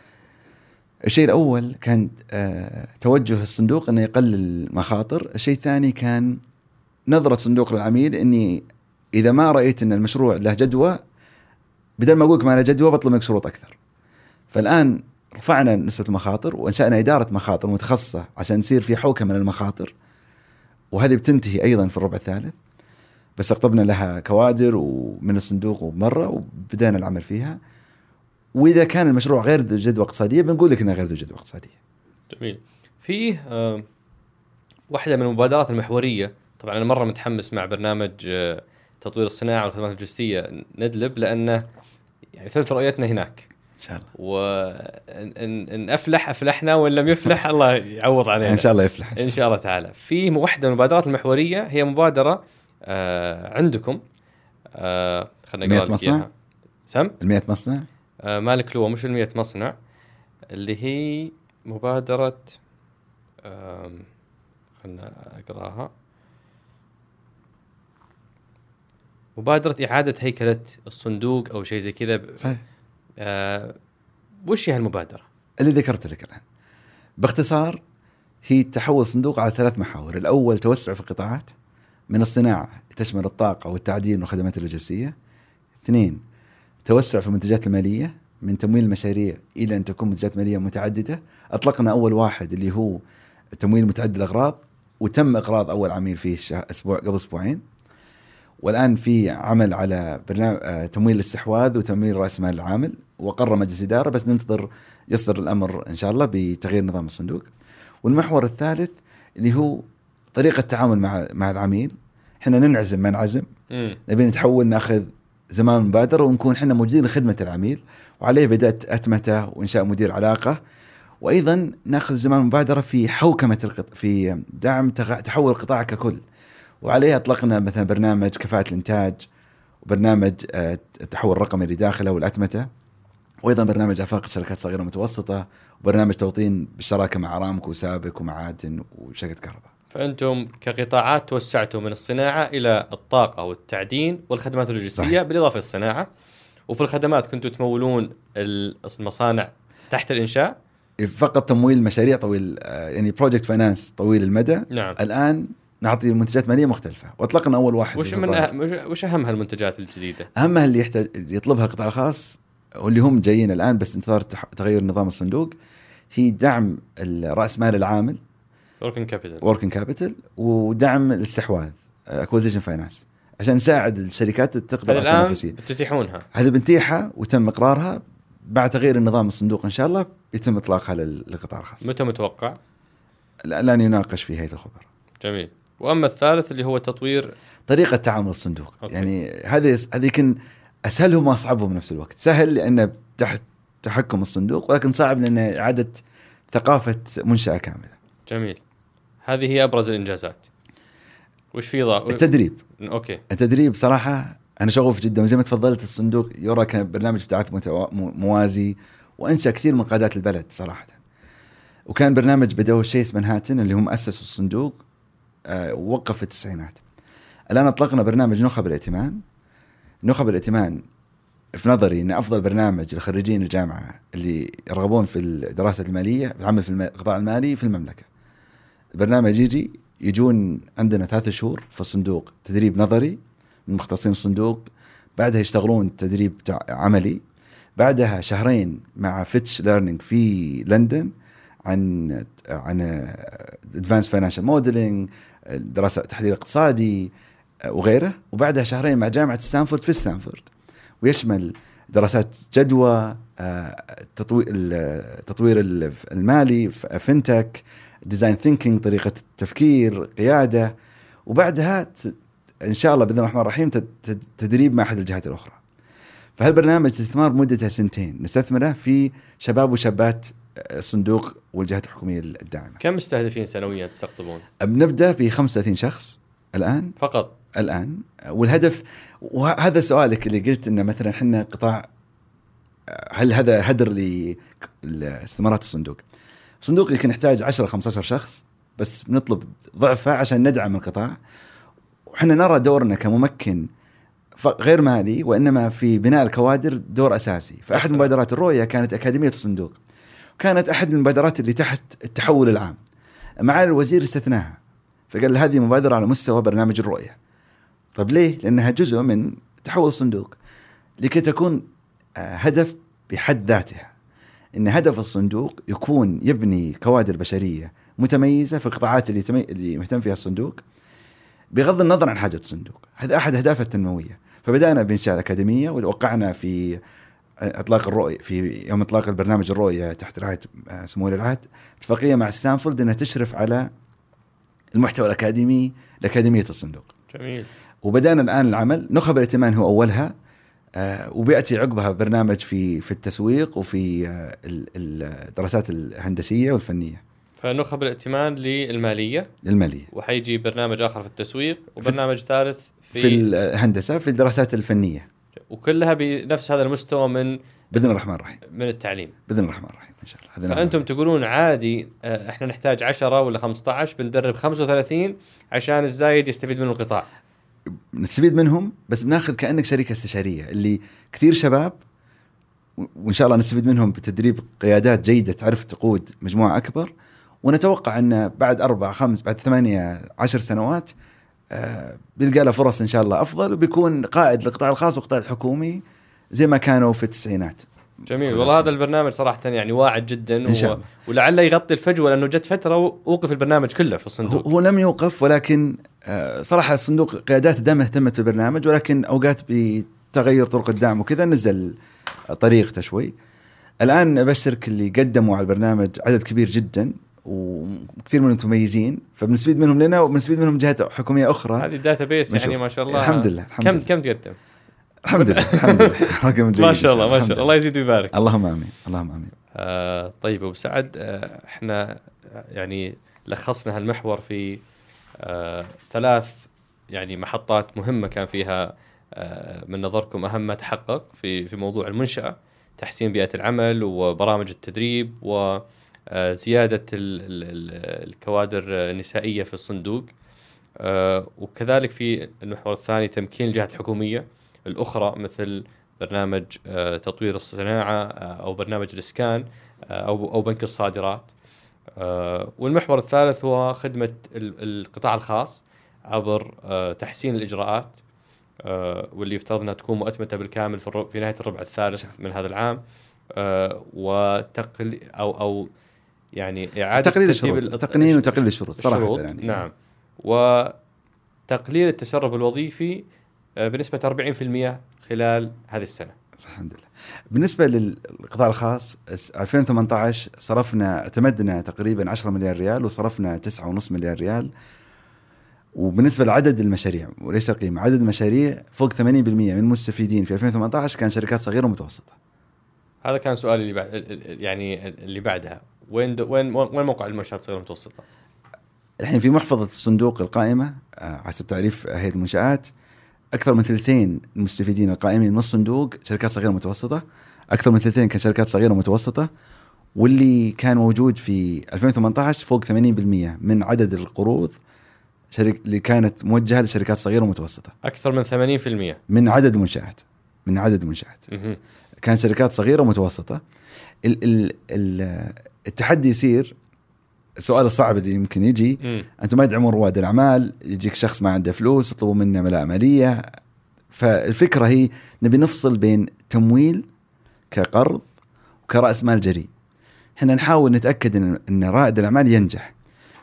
الشيء الأول كان آه توجه الصندوق أنه يقلل المخاطر. الشيء الثاني كان نظرة صندوق للعميل أني إذا ما رأيت أن المشروع له جدوى، بدل ما أقولك ما له جدوى بطلب منك شروط أكثر. فالآن رفعنا نسبة المخاطر وانشأنا إدارة مخاطر متخصصة عشان نصير في حوكة من المخاطر، وهذه بتنتهي أيضا في الربع الثالث، بس اقتبنا لها كوادر ومن الصندوق ومرة وبدأنا العمل فيها. وإذا كان المشروع غير ذو جدوى اقتصادية بنقول لك إنه غير ذو جدوى اقتصادية. جميل. فيه آه واحدة من المبادرات المحورية، طبعا أنا مرة متحمس مع برنامج آه تطوير الصناعة والخدمات اللوجستية ندلب، لأنه يعني ثلث رؤيتنا هناك إن شاء الله. وإن إن أفلح أفلحنا، وإن لم يفلح الله يعوض علينا. إن شاء الله يفلح. إن شاء الله تعالى. في واحدة من المبادرات المحورية هي مبادرة آه عندكم، آه خلنا نقرأ لك إياها. سم؟ المئة مصنع؟ آه مالك لو مش المئة مصنع، اللي هي مبادرة آه خلنا أقرأها. مبادرة إعادة هيكلة الصندوق أو شيء زي كذا. صحيح. آه وش هي المبادرة اللي ذكرت لك الآن؟ باختصار هي تحول صندوق على ثلاث محاور. الأول توسع في القطاعات، من الصناعة تشمل الطاقة والتعدين والخدمات اللوجستية. اثنين، توسع في المنتجات المالية من تمويل المشاريع إلى أن تكون منتجات مالية متعددة. أطلقنا أول واحد اللي هو تمويل متعدد الأغراض، وتم إقراض أول عميل فيه أسبوع قبل أسبوعين. والآن في عمل على برنامج تمويل الاستحواذ وتمويل رأس مال العامل، وقرر مجلس إدارة، بس ننتظر يصدر الأمر إن شاء الله بتغيير نظام الصندوق. والمحور الثالث اللي هو طريقة التعامل مع مع العميل. إحنا ننعزم ما نعزم، نبي نتحول ناخذ زمان مبادرة ونكون إحنا موجودين لخدمة العميل، وعليه بدأت أتمته وإنشاء مدير علاقة، وأيضا ناخذ زمان مبادرة في حوكمة القط... في دعم تغ... تحول القطاع ككل. وعليه أطلقنا مثلا برنامج كفاءة الإنتاج، وبرنامج التحول الرقمي اللي داخله والأتمتة، وأيضا برنامج آفاق الشركات الصغيرة والمتوسطة، وبرنامج توطين بالشراكة مع أرامكو وسابك ومعادن وشركة كهرباء. فأنتم كقطاعات توسعتوا من الصناعة إلى الطاقة والتعدين والخدمات اللوجستية. صحيح. بالإضافة للصناعة، وفي الخدمات كنتوا تمولون المصانع تحت الإنشاء فقط، تمويل مشاريع طويل يعني بروجكت فاينانس طويل المدى. نعم. الآن نعطي منتجات مالية مختلفة، واطلقنا أول واحد. وش من أه... وش أهم هالمنتجات الجديدة؟ أهمها اللي يحتاج يطلبها القطاع الخاص واللي هم جايين الآن بس انتظار تغير نظام الصندوق، هي دعم رأس مال العامل working capital working capital ودعم الاستحواذ acquisition finance، عشان نساعد الشركات تقدر على التنافسية. بتتيحونها؟ هذه بنتيحها وتم إقرارها. بعد تغيير النظام الصندوق إن شاء الله يتم إطلاقها للقطاع الخاص. متى متوقع؟ الآن يناقش في هيئة الخبراء. جميل. وأما الثالث اللي هو تطوير طريقة تعامل الصندوق. أوكي. يعني هذه هذه يمكن أسهلهم وأصعبهم بنفس الوقت. سهل لأنه تحت تحكم الصندوق، ولكن صعب لأنه إعادة ثقافة منشأة كاملة. جميل. هذه هي أبرز الإنجازات. وش في ضاء؟ التدريب. أوكي. التدريب صراحة أنا شغوف جدا، وزي ما تفضلت الصندوق يرى كان برنامج ابتعاث موازي، وأنشأ كثير من قادات البلد صراحة. وكان برنامج بدأوا شيس منهاتن اللي هم أسسوا الصندوق أه ووقف في التسعينات. الآن أطلقنا برنامج نخب الائتمان. نخب الائتمان في نظري إن أفضل برنامج لخريجين الجامعة اللي يرغبون في الدراسة المالية، العمل في القطاع المالي في المملكة. البرنامج يجي يجون عندنا ثلاثة شهور في الصندوق تدريب نظري من مختصين الصندوق، بعدها يشتغلون تدريب عملي، بعدها شهرين مع فيتش ليرنينج في لندن عن عن advanced financial modeling، دراسة تحليل اقتصادي وغيره، وبعدها شهرين مع جامعة ستانفورد في ستانفورد، ويشمل دراسات جدوى، تطوير التطوير المالي، فينتك، ديزاين ثينكينج، طريقة التفكير، قيادة، وبعدها إن شاء الله بإذن الرحمن الرحيم تدريب مع أحد الجهات الأخرى. فهالبرنامج استثمار مدته سنتين نستثمره في شباب وشابات الصندوق والجهات الحكومية الداعمة. كم مستهدفين سنويا تستقطبون؟ بنبدأ ب خمسة وثلاثين شخص الآن فقط الآن. والهدف، وهذا سؤالك اللي قلت إنه مثلا إحنا قطاع، هل هذا هدر لاستثمارات الصندوق؟ الصندوق يمكن يحتاج عشرة خمسة عشر شخص، بس بنطلب ضعفه عشان ندعم القطاع. وحنا نرى دورنا كممكن غير مالي، وإنما في بناء الكوادر دور أساسي. فأحد مبادرات الرؤية كانت أكاديمية الصندوق، وكانت أحد المبادرات اللي تحت التحول العام. معالي الوزير استثناها، فقال هذه مبادرة على مستوى برنامج الرؤية. طب ليه؟ لأنها جزء من تحول الصندوق، لكي تكون هدف بحد ذاتها. إن هدف الصندوق يكون يبني كوادر بشرية متميزة في القطاعات اللي تمي... اللي مهتم فيها الصندوق، بغض النظر عن حاجة الصندوق. هذا أحد أهدافه التنموية. فبدأنا بإنشاء الأكاديمية، ووقعنا في إطلاق الرؤية في يوم إطلاق البرنامج الرؤية تحت رعاية سمو ولي العهد اتفاقية مع ستانفورد إنها تشرف على المحتوى الأكاديمي لأكاديمية الصندوق. جميل. وبدأنا الآن العمل. نخب الائتمان هو أولها، آه وبيأتي عقبها برنامج في في التسويق وفي آه الدراسات الهندسية والفنية. فنخب الائتمان للمالية للمالية وحيجي برنامج آخر في التسويق، وبرنامج في ثالث في في الهندسة في الدراسات الفنية، وكلها بنفس هذا المستوى من بإذن الرحمن الرحيم من التعليم بإذن الرحمن الرحيم إن شاء الله. فأنتم تقولون عادي إحنا نحتاج عشرة ولا خمسة عشر، بندرب خمسة وثلاثين عشان الزايد يستفيد من القطاع. نستفيد منهم، بس بناخذ كأنك شركة استشارية اللي كثير شباب، وإن شاء الله نستفيد منهم بتدريب قيادات جيدة تعرف تقود مجموعة أكبر. ونتوقع أن بعد أربع خمس بعد ثمانية عشر سنوات آه بيلقى له فرص إن شاء الله أفضل، وبيكون قائد للقطاع الخاص والقطاع الحكومي زي ما كانوا في التسعينات. جميل والله. هذا البرنامج صراحة يعني واعد جدا إن شاء الله. ولعل يغطي الفجوة، لأنه جت فترة ووقف البرنامج كله في الصندوق. هو, هو لم يوقف، ولكن آه صراحة الصندوق قيادات دائما اهتمت بالبرنامج، ولكن أوقات بتغير طرق الدعم وكذا نزل طريقته شوي. الآن أبشرك اللي قدموا على البرنامج عدد كبير جدا وكثير منهم متميزين، فبنستفيد منهم لنا وبنستفيد منهم جهات حكومية أخرى. هذه الداتا بيس يعني ما شاء الله. الحمد لله. الحمد كم لله. كم تقدم؟ الحمد لله الحمد لله رقم جيد ما شاء الله ما شاء الله. الله يزيد ويبارك. اللهم آمين اللهم آمين. آه طيب أبو سعد، آه احنا يعني لخصنا هالمحور في آه ثلاث يعني محطات مهمة كان فيها آه من نظركم أهم ما تحقق في في موضوع المنشأة: تحسين بيئة العمل وبرامج التدريب وزيادة الكوادر النسائية في الصندوق، آه وكذلك في المحور الثاني تمكين الجهات الحكومية الأخرى مثل برنامج آه تطوير الصناعة آه أو برنامج الإسكان آه أو أو بنك الصادرات، آه والمحور الثالث هو خدمة القطاع الخاص عبر آه تحسين الإجراءات، آه واللي يفترض أنها تكون مؤتمتة بالكامل في, في نهاية الربع الثالث من هذا العام، آه وتقل أو أو يعني إعادة تقليل الشروط، تقنين وتقليل الشروط صراحة يعني. نعم. وتقليل التسرب الوظيفي بنسبة أربعين بالمئة خلال هذه السنة. الحمد لله. بالنسبة للقطاع الخاص ألفين وثمانية عشر صرفنا اعتمدنا تقريبا عشرة مليار ريال وصرفنا تسعة ونص مليار ريال. وبالنسبة لعدد المشاريع وليس القيمة، عدد المشاريع فوق ثمانين بالمئة من المستفيدين في ألفين وثمانية عشر كان شركات صغيرة ومتوسطة. هذا كان سؤالي اللي بعد يعني اللي بعدها، وين وين وين موقع المنشآت الصغيرة والمتوسطة؟ الحين في محفظة الصندوق القائمة حسب تعريف هيئة المنشآت أكثر من ثلثين المستفيدين القائمين من الصندوق شركات صغيرة ومتوسطة، أكثر من ثلثين كان شركات صغيرة ومتوسطة، واللي كان موجود في ألفين وثمانية عشر فوق ثمانين بالمئة من عدد القروض شركة اللي كانت موجهة لشركات صغيرة ومتوسطة. أكثر من ثمانين بالمئة من عدد المنشآت من عدد المنشآت كان شركات صغيرة ومتوسطة. ال ال ال التحدي يصير السؤال الصعب اللي يمكن يجي م. أنتم ما يدعمون رواد الأعمال، يجيك شخص ما عنده فلوس يطلبوا منه ملاءة مالية. فالفكرة هي نبي نفصل بين تمويل كقرض وكرأس مال جريء. احنا نحاول نتأكد إن, إن رائد الأعمال ينجح.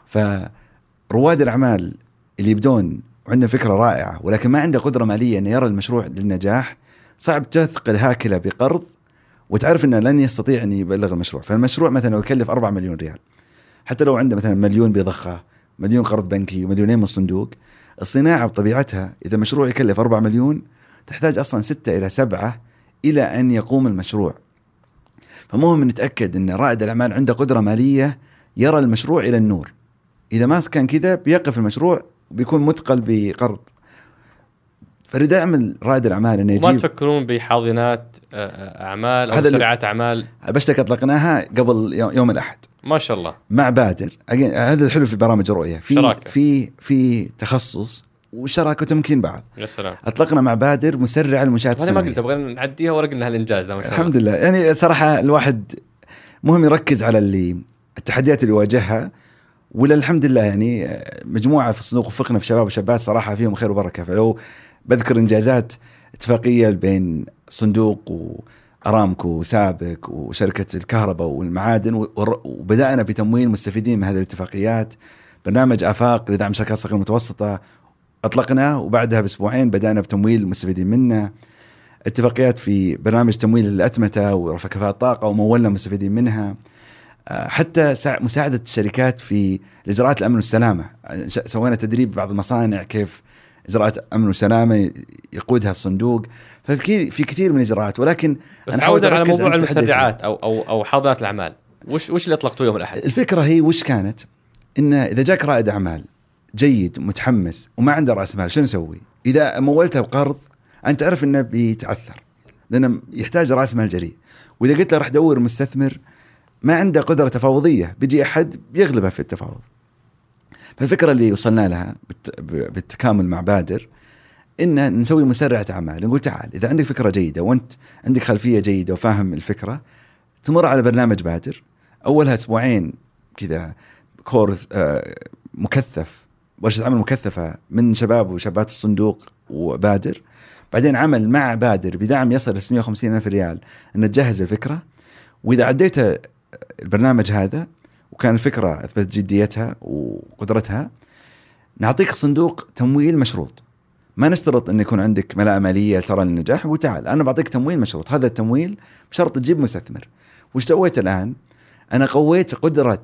فرواد الأعمال اللي يبدون وعندهم فكرة رائعة ولكن ما عنده قدرة مالية أن يرى المشروع للنجاح، صعب تثقل هاكلة بقرض وتعرف أنه لن يستطيع أن يبلغ المشروع. فالمشروع مثلا لو يكلف أربعة مليون ريال، حتى لو عنده مثلا مليون بيضخه، مليون قرض بنكي ومليونين من الصندوق، الصناعة بطبيعتها إذا مشروع يكلف أربعة مليون تحتاج أصلا ستة إلى سبعة إلى أن يقوم المشروع. فمهم نتأكد أن رائد الأعمال عنده قدرة مالية يرى المشروع إلى النور. إذا ما كان كذا بيقف المشروع وبيكون مثقل بقرض. فردعم رائد الأعمال أنه يجيب. ما تفكرون بحاضنات أعمال أو سرعات أعمال؟ بشتك أطلقناها قبل يوم الأحد ما شاء الله مع بادر. هذا الحلو في برامج الرؤية، في شراكة. في في تخصص وشراكة وتمكين بعض. يا سلام. أطلقنا مع بادر مسرع المنشآت الصناعية. أنا ما قلت أبغى نعديها ورقنا هالإنجاز ده ما شاء الله. الحمد لله. يعني صراحة الواحد مهم يركز على اللي التحديات اللي يواجهها، ولا الحمد لله يعني مجموعة في الصندوق وفقنا في شباب وشابات صراحة فيهم خير وبركة. فلو بذكر إنجازات اتفاقية بين صندوق وأرامكو وسابك وشركة الكهرباء والمعادن، وبدأنا بتمويل مستفيدين من هذه الاتفاقيات. برنامج آفاق لدعم شركات صغيرة متوسطة أطلقناه وبعدها بأسبوعين بدأنا بتمويل المستفيدين منه. اتفاقيات في برنامج تمويل الأتمتة ورفع كفاءة الطاقة ومولنا مستفيدين منها. حتى مساعدة الشركات في الإجراءات الأمن والسلامة، سوينا تدريب بعض المصانع كيف إجراءات أمن وسلامة يقودها الصندوق. ففي في كثير من الإجراءات. ولكن بس عودة على موضوع المسرعات أو أو أو حاضنات الأعمال، وش وش اللي أطلقتوه يوم الأحد؟ الفكرة هي وش كانت؟ إن إذا جاك رائد أعمال جيد متحمس وما عنده رأس مال، شو نسوي؟ إذا مولته بقرض أنت تعرف إنه بيتعثر لأنه يحتاج رأس مال جريء. وإذا قلت له راح دور مستثمر ما عنده قدرة تفاوضية، بيجي أحد بيغلبه في التفاوض. فالفكرة اللي وصلنا لها بالتكامل مع بادر إن نسوي مسرعة أعمال. نقول تعال إذا عندك فكرة جيدة وأنت عندك خلفية جيدة وفاهم الفكرة، تمر على برنامج بادر. أولها أسبوعين كذا كورس آه مكثف ورشة عمل مكثفة من شباب وشابات الصندوق وبادر. بعدين عمل مع بادر بدعم يصل ل ستمائة وخمسين ألف ريال أن تجهز الفكرة، وإذا عديت البرنامج هذا وكان الفكرة أثبتت جديتها وقدرتها، نعطيك الصندوق تمويل مشروط. ما نشترط أن يكون عندك ملاءة مالية ترى للنجاح، وتعال أنا بعطيك تمويل مشروط. هذا التمويل بشرط تجيب مستثمر. وش سويت الآن؟ أنا قويت قدرة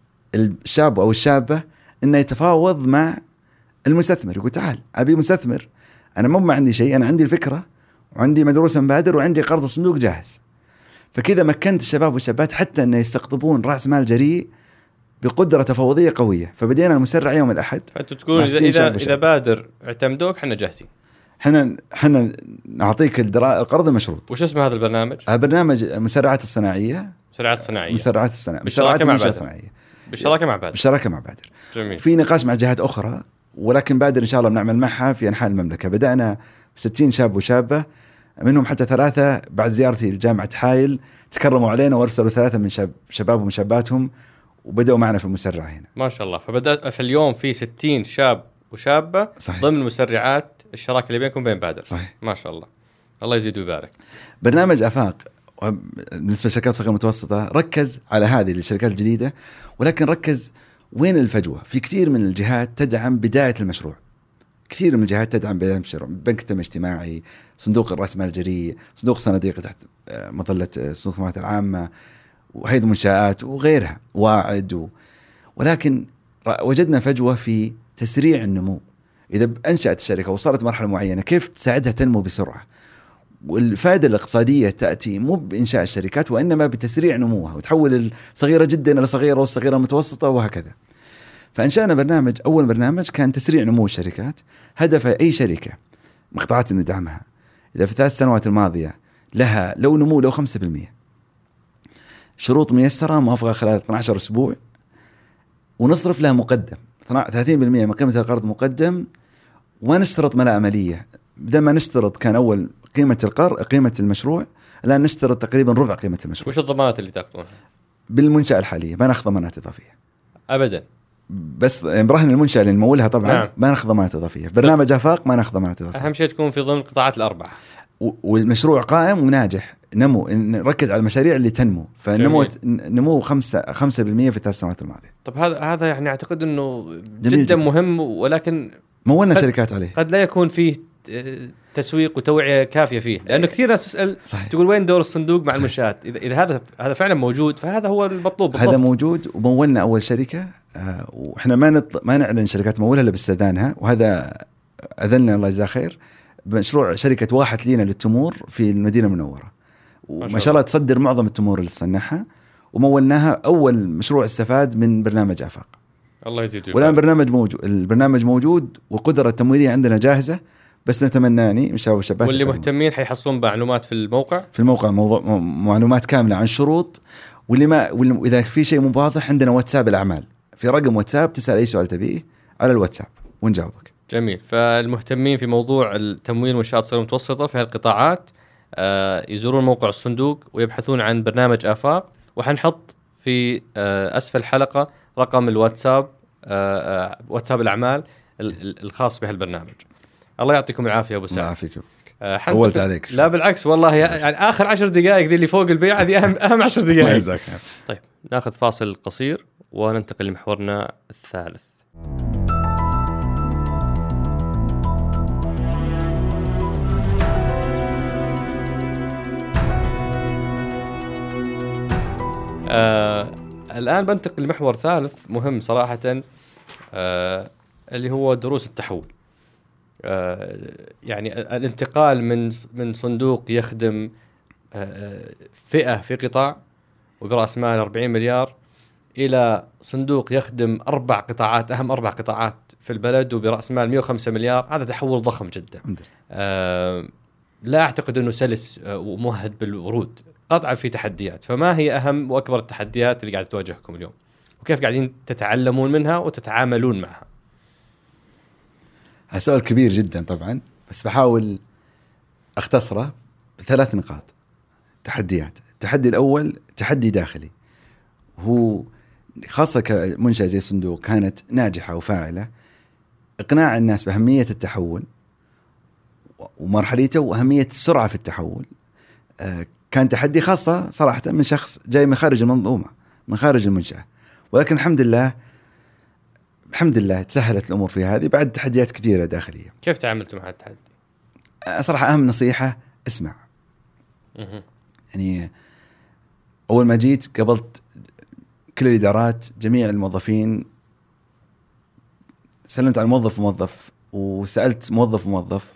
الشاب أو الشابة إنه يتفاوض مع المستثمر، يقول تعال أبي مستثمر، أنا مو ما عندي شيء، أنا عندي الفكرة وعندي مدروسة مبادر وعندي قرض الصندوق جاهز. فكذا مكنت الشباب والشابات حتى أن يستقطبون رأس مال جريء بقدرة تفاوضية قوية. فبدينا المسرع يوم الأحد. فأنتوا تقول إذا إذا, إذا بادر اعتمدوك حنا جاهزين، حنا حنا نعطيك القرض المشروط. وش اسم هذا البرنامج؟ هذا برنامج مسرعات الصناعية. مسرعات الصناعية. مسرعات الصناعية. بالشراكة مع بادر. بالشراكة مع بادر. بالشراكة مع بادر. جميل. في نقاش مع جهات أخرى، ولكن بادر إن شاء الله بنعمل معها في أنحاء المملكة. بدأنا بستين شاب وشابة، منهم حتى ثلاثة بعد زيارتي لجامعة حايل تكرموا علينا وارسلوا ثلاثة من شاب شبابهم وشاباتهم وبدأوا معنا في المسرع هنا. ما شاء الله. فبدأ في اليوم في ستين شاب وشابة. صحيح. ضمن مسرعات الشراكة اللي بينكم بين بادر. صحيح. ما شاء الله، الله يزيد ويبارك. برنامج آفاق بالنسبة للشركات الصغيرة المتوسطة ركز على هذه الشركات الجديدة، ولكن ركز وين الفجوة. في كثير من الجهات تدعم بداية المشروع، كثير من الجهات تدعم بداية المشروع، بنك التنمية الاجتماعي، صندوق الرأس مال الجريء، صندوق صناديق تحت مظلة صندوق الخدمات العامة، وهيئة المنشآت وغيرها، واعد و... ولكن وجدنا فجوة في تسريع النمو. إذا أنشأت الشركة وصلت مرحلة معينة كيف تساعدها تنمو بسرعة؟ والفائدة الاقتصادية تأتي مو بإنشاء الشركات وإنما بتسريع نموها وتحول الصغيرة جدا إلى صغيرة والصغيرة متوسطة وهكذا. فأنشأنا برنامج، أول برنامج كان تسريع نمو الشركات. هدف أي شركة مقطعات ندعمها إذا في ثلاث سنوات الماضية لها لو نمو لو خمسة بالمئة، شروط ميسرة موافقة خلال اثنا عشر أسبوع، ونصرف لها مقدم ثلاثين بالمئة من قيمة القرض مقدم، وما نشترط ملاءة مالية. بدل ما نشترط كان أول قيمة القرض قيمة المشروع، الآن نشترط تقريبا ربع قيمة المشروع. وش الضمانات اللي تاخذونها؟ بالمنشأة الحالية ما ناخذ ضمانات إضافية أبدا، بس برهن المنشأة اللي نمولها طبعا. نعم. ما ناخذ ضمانات إضافية. برنامج آفاق ما ناخذ ضمانات إضافية. أهم شيء تكون في ضمن القطاعات الأربعة والمشروع قائم وناجح. نمو نركز على المشاريع اللي تنمو، فنمو نمو خمسة خمسة بالمئة في الثلاث سنوات الماضية. طب هذا هذا يعني أعتقد إنه جدا, جدا مهم، ولكن مولنا شركات عليه قد لا يكون فيه تسويق وتوعية كافية فيه، لأنه كثير ناس تسأل صحيح. تقول وين دور الصندوق مع المنشآت؟ إذا إذا هذا هذا فعلا موجود فهذا هو المطلوب بالضبط. هذا موجود، ومولنا أول شركة آه وإحنا ما نطل... ما نعلن شركات مولها إلا باستئذانها، وهذا أذلنا الله يجزاه خير مشروع شركة واحد لينا للتمور في المدينة المنورة، وما شاء الله تصدر معظم التمور اللي تصنعها، ومولناها أول مشروع استفاد من برنامج آفاق. الله يزيد. والآن برنامج موجود، البرنامج موجود وقدرة التمويلية عندنا جاهزة، بس نتمناني من شباب الشباب واللي مهتمين حيحصلون معلومات في الموقع. في الموقع موضوع معلومات كاملة عن شروط، واللي ما واللي إذا في شيء مو واضح عندنا واتساب الأعمال، في رقم واتساب تسأل أي سؤال تبيه على الواتساب ونجاوبك. جميل. فالمهتمين في موضوع التمويل والمنشآت الصغيرة المتوسطة في هالقطاعات آه يزورون موقع الصندوق ويبحثون عن برنامج آفاق، وحنحط في آه أسفل الحلقة رقم الواتساب آه آه واتساب الأعمال الخاص بهالبرنامج. الله يعطيكم العافية أبو سعد. الله يعافيك. آه حولت عليك. لا بالعكس والله، يعني آخر عشر دقائق دي اللي فوق البيع هذه أهم أهم عشر دقائق. طيب ناخذ فاصل قصير وننتقل لمحورنا الثالث. آه الآن بنتقل لمحور ثالث مهم صراحة، آه اللي هو دروس التحول. آه يعني الانتقال من من صندوق يخدم آه فئة في قطاع وبرأس مال أربعين مليار إلى صندوق يخدم أربع قطاعات، أهم أربع قطاعات في البلد وبرأس مال مئة وخمسة مليار. هذا تحول ضخم جدا. آه لا أعتقد أنه سلس ومهد بالورود، قطعا في تحديات. فما هي أهم وأكبر التحديات اللي قاعدة تواجهكم اليوم، وكيف قاعدين تتعلمون منها وتتعاملون معها؟ هذا سؤال كبير جدا طبعا، بس بحاول أختصره بثلاث نقاط تحديات. التحدي الأول تحدي داخلي، هو خاصة كمنشأة زي الصندوق كانت ناجحة وفاعلة، إقناع الناس بأهمية التحول ومرحلته وأهمية السرعة في التحول كان تحدي، خاصة صراحة من شخص جاي من خارج المنظومة، من خارج المنشأة. ولكن الحمد لله الحمد لله تسهلت الأمور في هذه بعد تحديات كثيرة داخلية. كيف تعاملتوا مع التحدي؟ صراحة أهم نصيحة اسمع. يعني أول ما جيت قبلت كل الإدارات، جميع الموظفين، سلمت على موظف موظف وسألت موظف موظف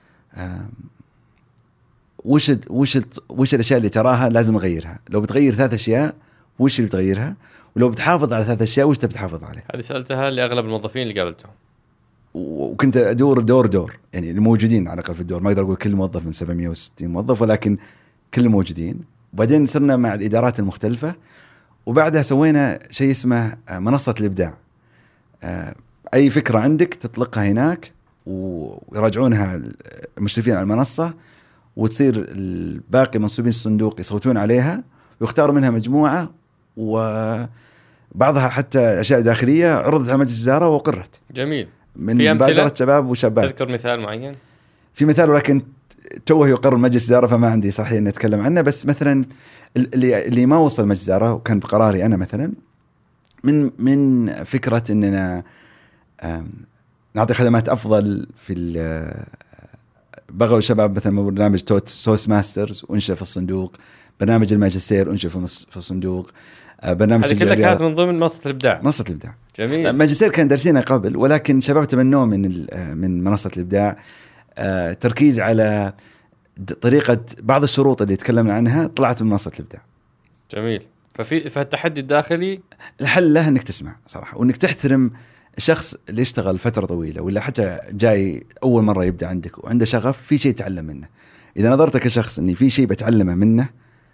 وش وش وش الأشياء اللي تراها لازم أغيرها. لو بتغير ثلاث أشياء وش اللي بتغيرها، ولو بتحافظ على ثلاث أشياء وش تبتحافظ عليه. هذه سألتها لأغلب الموظفين اللي قابلتهم، وكنت أدور دور دور يعني الموجودين على الأقل في الدور. ما أقدر أقول كل موظف من سبعمية وستين موظف، ولكن كل الموجودين. وبعدين صرنا مع الإدارات المختلفة، وبعدها سوينا شيء اسمه منصة الإبداع. أي فكرة عندك تطلقها هناك ويراجعونها المشرفين على المنصة، وتصير الباقي منسوبين الصندوق يصوتون عليها ويختاروا منها مجموعة، وبعضها حتى أشياء داخلية عرضت على مجلس الإدارة وقررت. جميل. من مبادرة شباب وشابات. تذكر مثال معين؟ في مثال ولكن توه يقرر مجلس الإدارة فما عندي صحيح أن أتكلم عنه. بس مثلا اللي اللي ما وصل مجلس الإدارة وكان بقراري أنا، مثلا من من فكرة أننا نعطي خدمات أفضل في بغوا الشباب، مثلا برنامج توست ماسترز وانشأ في الصندوق، برنامج الماجستير انشأ في الصندوق، برنامج هذه كلها كانت من ضمن منصة الإبداع. منصة الإبداع. جميل. الماجستير كان درسينه قبل، ولكن شباب تبنوه من من منصة الإبداع، تركيز على طريقة بعض الشروط اللي تكلمنا عنها طلعت من منصة الإبداع. جميل. ففي فالتحدي الداخلي الحل له انك تسمع صراحة، وانك تحترم الشخص اللي يشتغل فترة طويلة ولا حتى جاي أول مرة يبدأ عندك وعنده شغف في شيء تعلم منه. إذا نظرتك كشخص إني في شيء بتعلمه منه،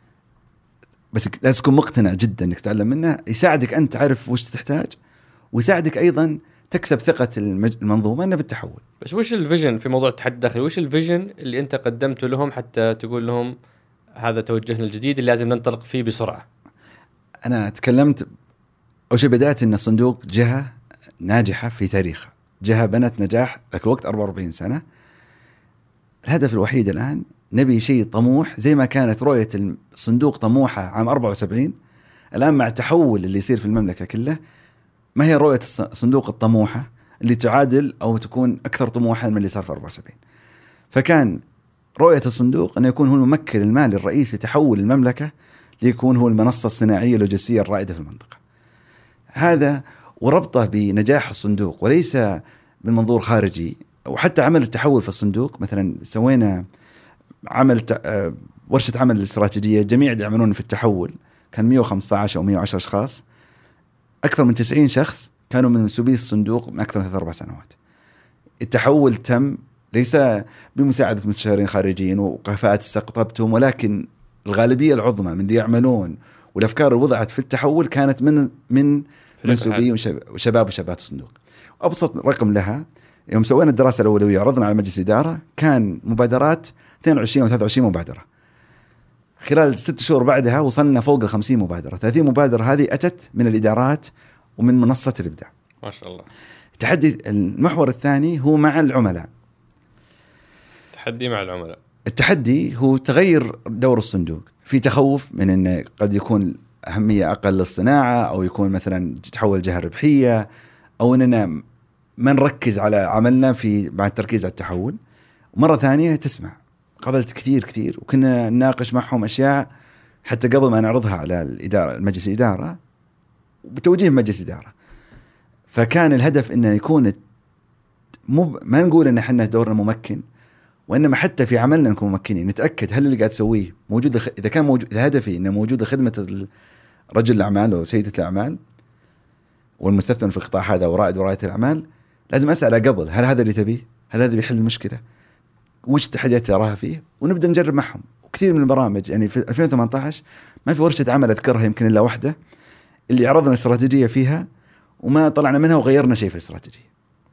بس لازم تكون مقتنع جدا إنك تتعلم منه، يساعدك أنت تعرف وش تحتاج، ويساعدك أيضا تكسب ثقة المنظومة إنه بالتحول. بس وش الفيجن في موضوع التحدي الداخلي؟ وش الفيجن اللي أنت قدمته لهم حتى تقول لهم هذا توجهنا الجديد اللي لازم ننطلق فيه بسرعة؟ أنا تكلمت أو شيء بدأت إن الصندوق جهة ناجحة في تاريخها، جهة بنت نجاح ذاك الوقت أربعة وأربعين سنة. الهدف الوحيد الآن نبي شيء طموح زي ما كانت رؤية الصندوق طموحة عام أربعة وسبعين. الآن مع التحول اللي يصير في المملكة كلها، ما هي رؤية الصندوق الطموحة اللي تعادل أو تكون أكثر طموحا من اللي صار في أربعة وسبعين. فكان رؤية الصندوق أن يكون هو الممكن المالي الرئيسي لتحول المملكة ليكون هو المنصة الصناعية اللوجستية الرائدة في المنطقة. هذا وربطه بنجاح الصندوق وليس من منظور خارجي. وحتى عمل التحول في الصندوق، مثلا سوينا عمل ورشة عمل استراتيجية، جميع اللي يعملون في التحول كان مئة وخمسة عشر أو مئة وعشرة أشخاص، أكثر من تسعين شخص كانوا من منسوبي الصندوق من أكثر من ثلاث أربع سنوات. التحول تم ليس بمساعدة مستشارين خارجيين وكفاءات استقطبتهم، ولكن الغالبية العظمى من اللي يعملون والأفكار اللي وضعت في التحول كانت من من منسوبي وشباب وشابات الصندوق. أبسط رقم لها، يوم سوينا الدراسة الأولوية عرضنا على مجلس إدارة، كان مبادرات اثنين وعشرين أو ثلاثة وعشرين مبادرة. خلال ست شهور بعدها وصلنا فوق الخمسين مبادرة. ثلاثين مبادرة هذه أتت من الإدارات ومن منصة الإبداع. ما شاء الله. التحدي المحور الثاني هو مع العملاء. تحدي مع العملاء. التحدي هو تغير دور الصندوق. في تخوف من أنه قد يكون أهمية أقل للصناعة، أو يكون مثلا تحول جهة ربحية، أو أننا ما نركز على عملنا في مع التركيز على التحول. ومرة ثانية تسمع. قابلت كثير كثير وكنا نناقش معهم أشياء حتى قبل ما نعرضها على الإدارة المجلس الإدارة بتوجيه مجلس إدارة. فكان الهدف إنه يكون مو ما نقول إن إحنا دورنا ممكن، وإنما حتى في عملنا نكون ممكنين، نتأكد هل اللي قاعد تسويه موجود. إذا كان موجود، هدفي إنه موجود خدمة رجل الأعمال أو سيدة الأعمال والمستثمر في القطاع هذا ورائد ورائدة الأعمال، لازم أسأله قبل هل هذا اللي تبيه؟ هل هذا بيحل المشكلة؟ وش التحديات تراها فيه؟ ونبدأ نجرب معهم. وكثير من البرامج يعني في ألفين وثمانية عشر ما في ورشة عمل أذكرها يمكن إلا واحدة اللي عرضنا استراتيجية فيها وما طلعنا منها وغيرنا شيء في الاستراتيجية.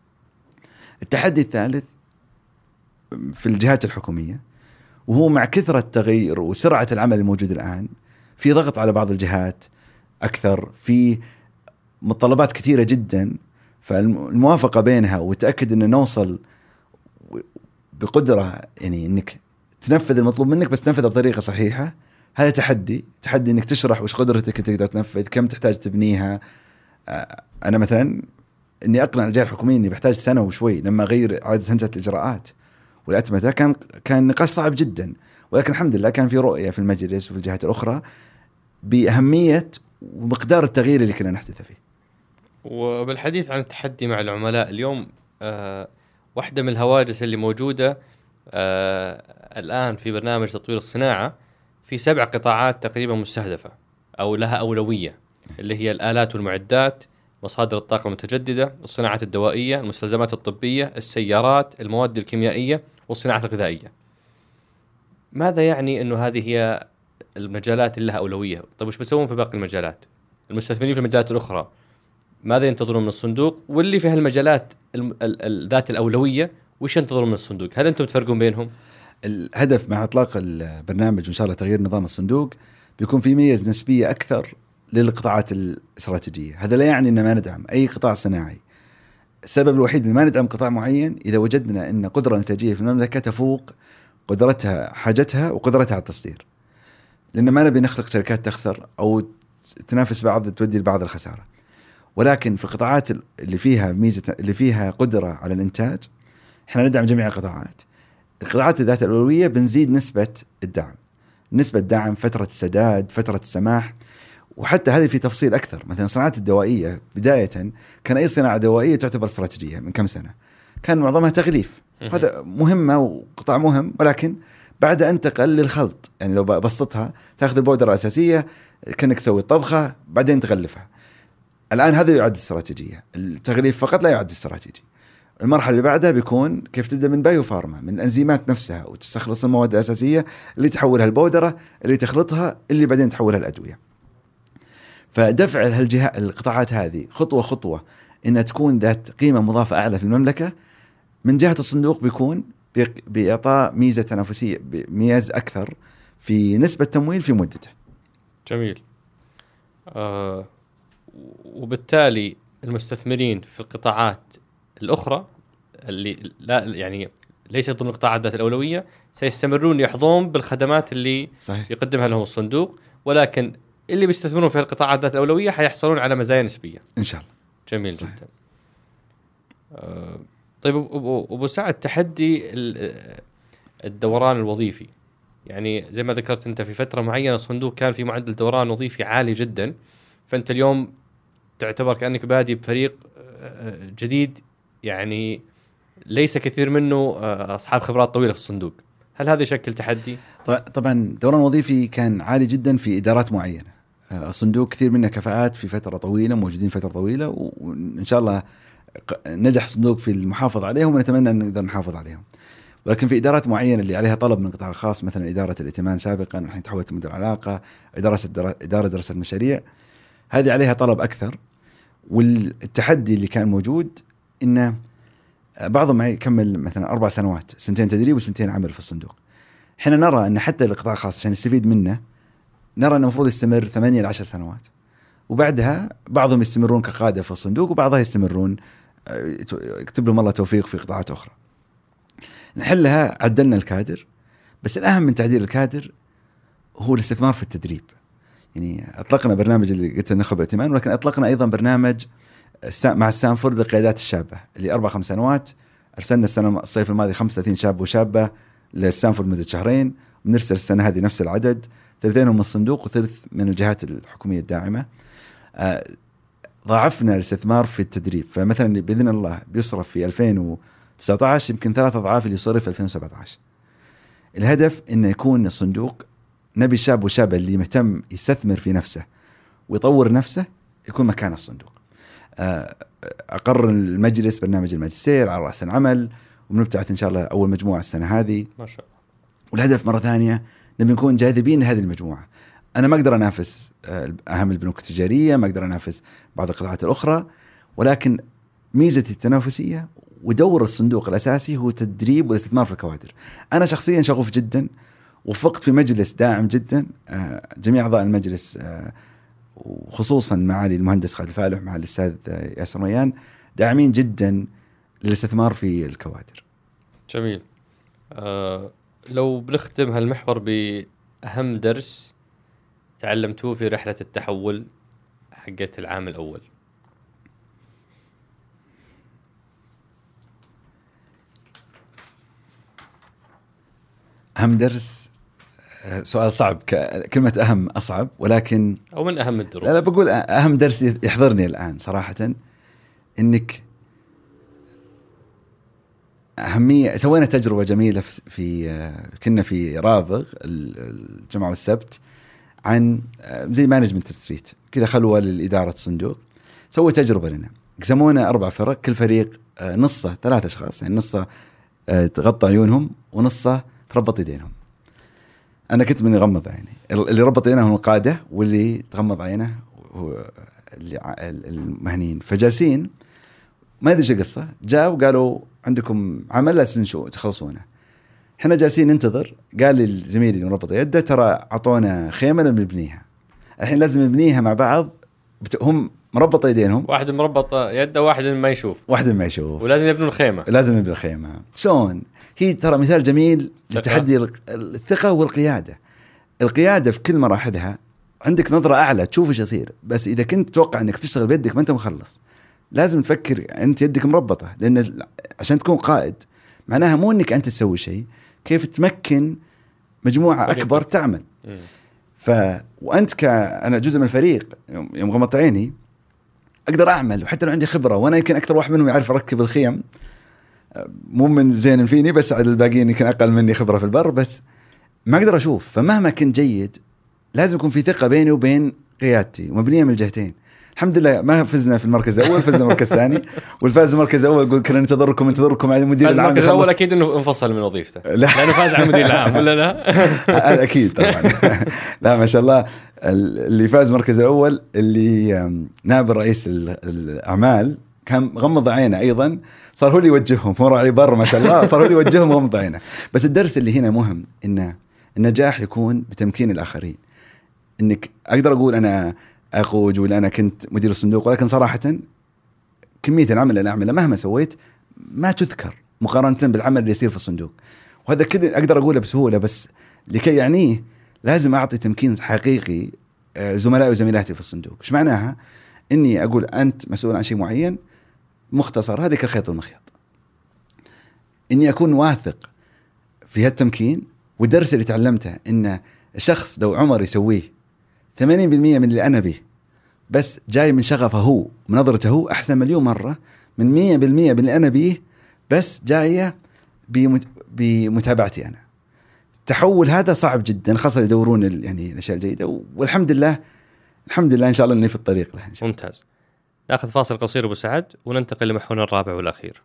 التحدي الثالث في الجهات الحكومية، وهو مع كثرة التغير وسرعة العمل الموجود الآن، في ضغط على بعض الجهات أكثر، في متطلبات كثيرة جدا. فالموافقة بينها وتأكد أن نوصل بقدرة يعني أنك تنفذ المطلوب منك بس تنفذه بطريقة صحيحة. هذا تحدي تحدي أنك تشرح وش قدرتك تقدر تنفذ، كم تحتاج تبنيها. أنا مثلا أني أقنع الجهة الحكومية أني بحتاج سنة وشوي لما أغير عادة هندسة الإجراءات والأتمتة، كان كان نقاش صعب جدا، ولكن الحمد لله كان في رؤية في المجلس وفي الجهات الأخرى بأهمية ومقدار التغيير اللي كنا نحدث فيه. وبالحديث عن التحدي مع العملاء اليوم، آه واحدة من الهواجس اللي موجودة آه الآن في برنامج تطوير الصناعة في سبع قطاعات تقريبا مستهدفة أو لها أولوية، اللي هي الآلات والمعدات، مصادر الطاقة المتجددة، الصناعات الدوائية، المستلزمات الطبية، السيارات، المواد الكيميائية، والصناعات الغذائية. ماذا يعني أنه هذه هي المجالات اللي لها أولوية؟ طيب وش بيسوون في باقي المجالات؟ المستثمرين في المجالات الأخرى ماذا ينتظرون من الصندوق؟ واللي في هالمجالات ذات الأولوية وش ينتظرون من الصندوق؟ هل أنتم تفرقون بينهم؟ الهدف مع إطلاق البرنامج وإن شاء الله تغيير نظام الصندوق بيكون في ميزة نسبية أكثر للقطاعات الاستراتيجية. هذا لا يعني أن ما ندعم أي قطاع صناعي. السبب الوحيد اللي ما ندعم قطاع معين إذا وجدنا أن قدرة إنتاجية في المملكة تفوق قدرتها حاجتها وقدرتها على التصدير، لأن ما نبي نخلق شركات تخسر أو تنافس بعض تودي لبعض الخسارة. ولكن في القطاعات اللي فيها ميزة اللي فيها قدرة على الإنتاج إحنا ندعم جميع القطاعات. القطاعات ذات الأولوية بنزيد نسبة الدعم، نسبة دعم، فترة السداد، فترة السماح. وحتى هذه في تفصيل أكثر. مثلا صناعات الدوائية بداية كان أي صناعة دوائية تعتبر استراتيجية من كم سنة، كان معظمها تغليف، هذا مهمة وقطاع مهم، ولكن بعد انتقل للخلط. يعني لو بسطها تأخذ البودرة الأساسية كأنك تسوي الطبخة بعدين تغلفها. الآن هذا يعد استراتيجية، التغليف فقط لا يعد استراتيجي. المرحلة اللي بعدها بيكون كيف تبدأ من بايو فارما، من الأنزيمات نفسها، وتستخلص المواد الأساسية اللي تحولها البودرة، اللي تخلطها، اللي بعدين تحولها الأدوية. فدفع هالجهات القطاعات هذه خطوة خطوة إنها تكون ذات قيمة مضافة أعلى في المملكة من جهة الصندوق بيكون بإعطاء ميزة تنافسية، ميز أكثر في نسبة تمويل في مدته. جميل. آه وبالتالي المستثمرين في القطاعات الأخرى اللي لا يعني ليست ضمن القطاعات ذات الأولوية سيستمرون يحظون بالخدمات اللي صحيح. يقدمها لهم الصندوق، ولكن اللي بيستثمرون في القطاعات ذات الأولوية حيحصلون على مزايا نسبية إن شاء الله. جميل صحيح. جدا. آه طيب أبو سعد، تحدي الدوران الوظيفي، يعني زي ما ذكرت أنت في فترة معينة الصندوق كان في معدل دوران وظيفي عالي جدا، فأنت اليوم تعتبر كأنك بادي بفريق جديد يعني ليس كثير منه أصحاب خبرات طويلة في الصندوق. هل هذا يشكل تحدي؟ طبعا دوران وظيفي كان عالي جدا في إدارات معينة. الصندوق كثير منها كفاءات في فترة طويلة، موجودين فترة طويلة، وإن شاء الله نجح الصندوق في المحافظة عليهم ونتمنى أن نقدر نحافظ عليهم. ولكن في إدارات معينة اللي عليها طلب من القطاع الخاص، مثلا إدارة الائتمان سابقا الحين تحولت مدير علاقة، إدارة إدارة دراسة المشاريع، هذه عليها طلب أكثر. والتحدي اللي كان موجود إنه بعضهم يكمل مثلا أربع سنوات، سنتين تدريب وسنتين عمل في الصندوق. حين نرى أن حتى القطاع الخاص عشان يستفيد منه نرى أنه المفروض يستمر ثمانية لعشر سنوات، وبعدها بعضهم يستمرون كقادة في الصندوق وبعضها يستمرون يكتب لهم الله توفيق في قطاعات أخرى. نحلها، عدلنا الكادر، بس الأهم من تعديل الكادر هو الاستثمار في التدريب. يعني أطلقنا برنامج اللي قلت النخبة ائتمان، ولكن أطلقنا أيضا برنامج مع ستانفورد للقيادات الشابة اللي أربع خمس سنوات. أرسلنا السنة الصيف الماضي خمسة وثلاثين شاب وشابة لستانفورد مدة شهرين، ونرسل السنة هذه نفس العدد، ثلثينهم من الصندوق وثلث من الجهات الحكومية الداعمة. آه ضاعفنا الاستثمار في التدريب، فمثلا بإذن الله بيصرف في ألفين وتسعة عشر يمكن ثلاث أضعاف اللي صرف في ألفين وسبعة عشر. الهدف إنه يكون الصندوق نبي الشاب والشابة اللي مهتم يستثمر في نفسه ويطور نفسه يكون مكان الصندوق. أقر المجلس برنامج الماجستير على رأس العمل، وبنبتعث إن شاء الله أول مجموعة السنة هذه ما شاء الله. والهدف مرة ثانية نبي نكون جاذبين لهذه المجموعة. أنا ما أقدر أنافس أهم البنوك التجارية، ما أقدر أنافس بعض القطاعات الأخرى، ولكن ميزة التنافسية ودور الصندوق الأساسي هو تدريب والاستثمار في الكوادر. أنا شخصيا شغوف جدا، وفقت في مجلس داعم جدا، جميع أعضاء المجلس وخصوصا معالي المهندس خالد الفالح مع الأستاذ ياسر ريان داعمين جدا للاستثمار في الكوادر. جميل. آه لو بنختم هالمحور بأهم درس تعلمتوه في رحلة التحول حقت العام الأول. أهم درس، سؤال صعب، كلمة أهم أصعب، ولكن أو من أهم الدروس. لا لا بقول أهم درس يحضرني الآن صراحة، إنك أهمية. سوينا تجربة جميلة في كنا في رابغ الجمعة والسبت عن زي مانجمنت ستريت كذا، خلوة للإدارة الصندوق. سووا تجربة لنا، قسمونا أربع فرق، كل فريق نصه ثلاثة أشخاص، يعني نصه تغطى عيونهم ونصه تربط يدينهم. أنا كنت من يغمض عيني، اللي ربط عينه هم القادة، واللي تغمض عينه هو المهنيين. فجالسين ما أدري شو قصة، جاء وقالوا عندكم عمل لازم شو تخلصونه. احنا جالسين ننتظر، قال لي الزميل اللي مربط يده ترى عطونا خيمة نبنيها، الحين لازم نبنيها مع بعض. هم مربط يدينهم، واحد مربط يده واحد ما يشوف، واحد ما يشوف، ولازم يبنوا الخيمة، لازم يبنوا الخيمة. شلون هي ترى مثال جميل لتحدي الثقة والقيادة. القيادة في كل مراحلها عندك نظرة أعلى تشوف إيش يصير، بس إذا كنت تتوقع أنك تشتغل بيدك ما أنت مخلص. لازم تفكر أنت يدك مربطة، لأن عشان تكون قائد معناها مو أنك أنت تسوي شيء، كيف تمكن مجموعة أكبر تعمل. ف وأنت ك أنا جزء من الفريق، يوم غمضت عيني أقدر أعمل، وحتى لو عندي خبرة، وأنا يمكن أكثر واحد منهم يعرف أركب الخيم، مو من زين فيني، بس على الباقيين يمكن أقل مني خبرة في البر، بس ما أقدر أشوف. فمهما كنت جيد لازم يكون في ثقة بيني وبين قيادتي، ومبنية من الجهتين. الحمد لله ما فزنا في المركز الأول، فزنا مركز ثاني، والفاز المركز الأول يقول كنا ننتظركم انتظركم على المدير العام. المركز الأول أكيد إنه انفصل من وظيفته، لا. لأنه فاز على المدير العام ولا لا؟ أكيد طبعا. لا ما شاء الله، اللي فاز المركز الأول اللي نائب رئيس الأعمال كان غمض عينه أيضا، صار هو اللي يوجههم، مر علي برا ما شاء الله، صار هو اللي يوجههم غمض عينه. بس الدرس اللي هنا مهم، إن النجاح يكون بتمكين الآخرين. إنك أقدر أقول أنا أقود ولا أنا كنت مدير الصندوق، ولكن صراحة كمية العمل اللي أعمله مهما سويت ما تذكر مقارنة بالعمل اللي يصير في الصندوق. وهذا كل أقدر أقوله بسهولة، بس لكي يعنيه لازم أعطي تمكين حقيقي زملائي وزميلاتي في الصندوق. إيش معناها؟ إني أقول أنت مسؤول عن شيء معين، مختصر هذه كالخيط والمخيط. إني أكون واثق في هالتمكين. والدرس اللي تعلمته إن الشخص لو عمر يسويه ثمانين بالمئة من اللي أنا به، بس جاي من شغفه هو من نظرته هو، أحسن مليون مرة من مية بالمئة من اللي أنا به، بس جاية بمتابعتي أنا. تحول هذا صعب جدا، خاصة يدورون يعني الأشياء الجيدة، والحمد لله الحمد لله إن شاء الله إني في الطريق له. ممتاز. نأخذ فاصل قصير أبو سعد وننتقل لمحورنا الرابع والأخير.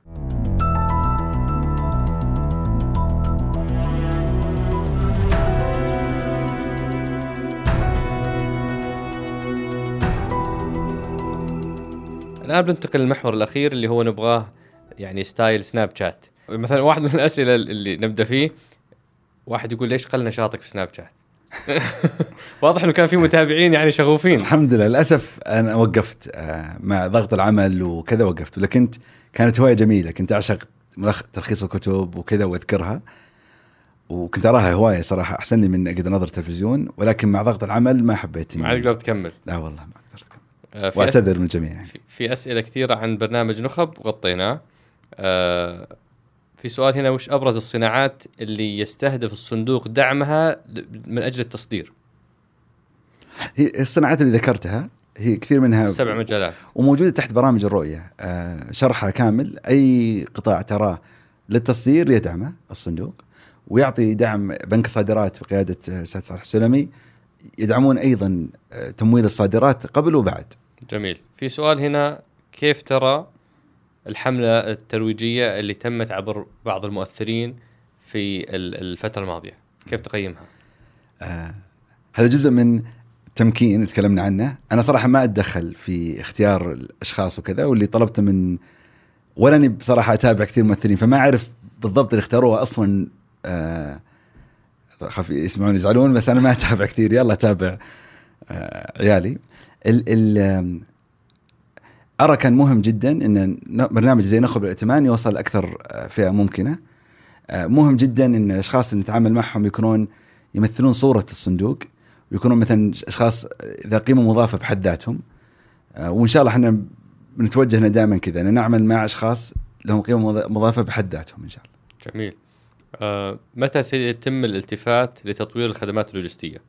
الآن بننتقل للمحور الأخير اللي هو نبغاه يعني ستايل سناب شات. مثلا واحد من الأسئلة اللي نبدأ فيه، واحد يقول ليش قل نشاطك في سناب شات؟ واضح إنه كان في متابعين يعني شغوفين. الحمد لله. للأسف أنا وقفت مع ضغط العمل وكذا، وقفت. ولكن كانت هواية جميلة، كنت أعشق تلخيص الكتب وكذا وأذكرها، وكنت أراها هواية صراحة، أحسن لي من أقدر نظر تلفزيون. ولكن مع ضغط العمل ما حبيت. ما قدرت تكمل؟ لا والله ما قدرت أكمل. واعتذر من الجميع يعني. في أسئلة كثيرة عن برنامج نخب وغطيناه. أه في سؤال هنا، وش أبرز الصناعات اللي يستهدف الصندوق دعمها من أجل التصدير؟ هي الصناعات اللي ذكرتها هي كثير منها سبع مجالات وموجودة تحت برامج الرؤية، أه شرحها كامل. أي قطاع تراه للتصدير يدعمه الصندوق، ويعطي دعم بنك الصادرات بقيادة سيد صالح السلمي، يدعمون أيضا تمويل الصادرات قبل وبعد. جميل. في سؤال هنا، كيف ترى الحملة الترويجية اللي تمت عبر بعض المؤثرين في الفترة الماضية، كيف تقيمها؟ آه هذا جزء من تمكين تكلمنا عنه. أنا صراحة ما أتدخل في اختيار الأشخاص وكذا، واللي طلبته من ولاني بصراحة أتابع كثير مؤثرين، فما أعرف بالضبط اللي اختاروها أصلا. آه خاف يسمعون يزعلون، بس أنا ما أتابع كثير، يلا أتابع آه عيالي. ال ال أرى كان مهم جدا إن برنامج زي نخب الائتمان يوصل لأكثر فئة ممكنة. مهم جدا إن الأشخاص اللي نتعامل معهم يكونون يمثلون صورة الصندوق، ويكونون مثلا أشخاص ذا قيمة مضافة بحد ذاتهم. وإن شاء الله إحنا بنتوجه دائما كذا أن نعمل مع أشخاص لهم قيمة مضافة بحد ذاتهم إن شاء الله. جميل. آه، متى سيتم الالتفات لتطوير الخدمات اللوجستية؟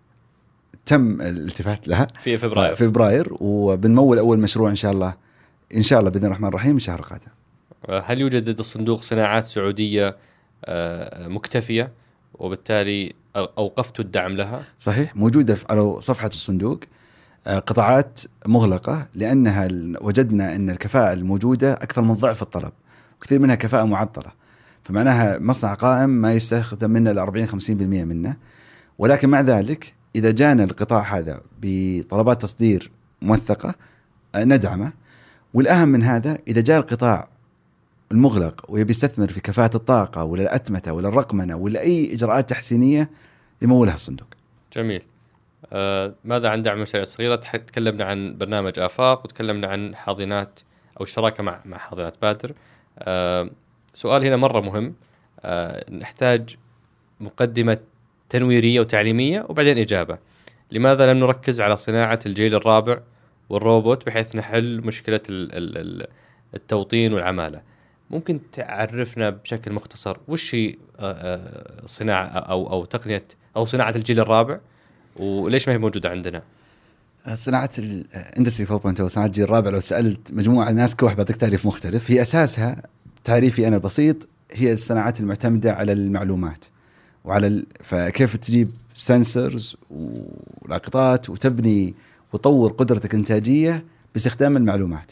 تم الالتفات لها في فبراير. في فبراير، وبنمول أول مشروع إن شاء الله إن شاء الله بإذن الرحمن الرحيم الشهر القادم. هل يوجد لدى الصندوق صناعات سعودية مكتفية وبالتالي أوقفتوا الدعم لها؟ صحيح، موجودة على صفحة الصندوق قطاعات مغلقة لأنها وجدنا أن الكفاءة الموجودة أكثر من ضعف الطلب، وكثير منها كفاءة معطلة، فمعناها مصنع قائم ما يستخدم منه الأربعين خمسين بالمئة منه. ولكن مع ذلك إذا جانا القطاع هذا بطلبات تصدير موثقة ندعمه. والأهم من هذا إذا جاء القطاع المغلق ويبي يستثمر في كفاءة الطاقة ولا الأتمتة ولا الرقمنة ولا أي إجراءات تحسينية يمولها الصندوق. جميل. آه، ماذا عن دعم المشاريع الصغيرة؟ تكلمنا عن برنامج آفاق وتكلمنا عن حاضنات أو الشراكة مع مع حاضنات بادر. آه، سؤال هنا مرة مهم. آه، نحتاج مقدمة تنويرية وتعليمية وبعدين إجابة. لماذا لم نركز على صناعة الجيل الرابع والروبوت بحيث نحل مشكلة التوطين والعمالة؟ ممكن تعرفنا بشكل مختصر وش هي صناعة أو أو تقنية أو صناعة الجيل الرابع وليش ما هي موجودة عندنا؟ صناعة الاندستري فور بوينت أو صناعة الجيل الرابع لو سألت مجموعة ناس كل واحد بيعطيك تعريف مختلف. هي أساسها تعريفي أنا البسيط هي الصناعات المعتمدة على المعلومات وعلى ال... فكيف تجيب سنسرز ولاقطات وتبني وتطور قدرتك الإنتاجية باستخدام المعلومات.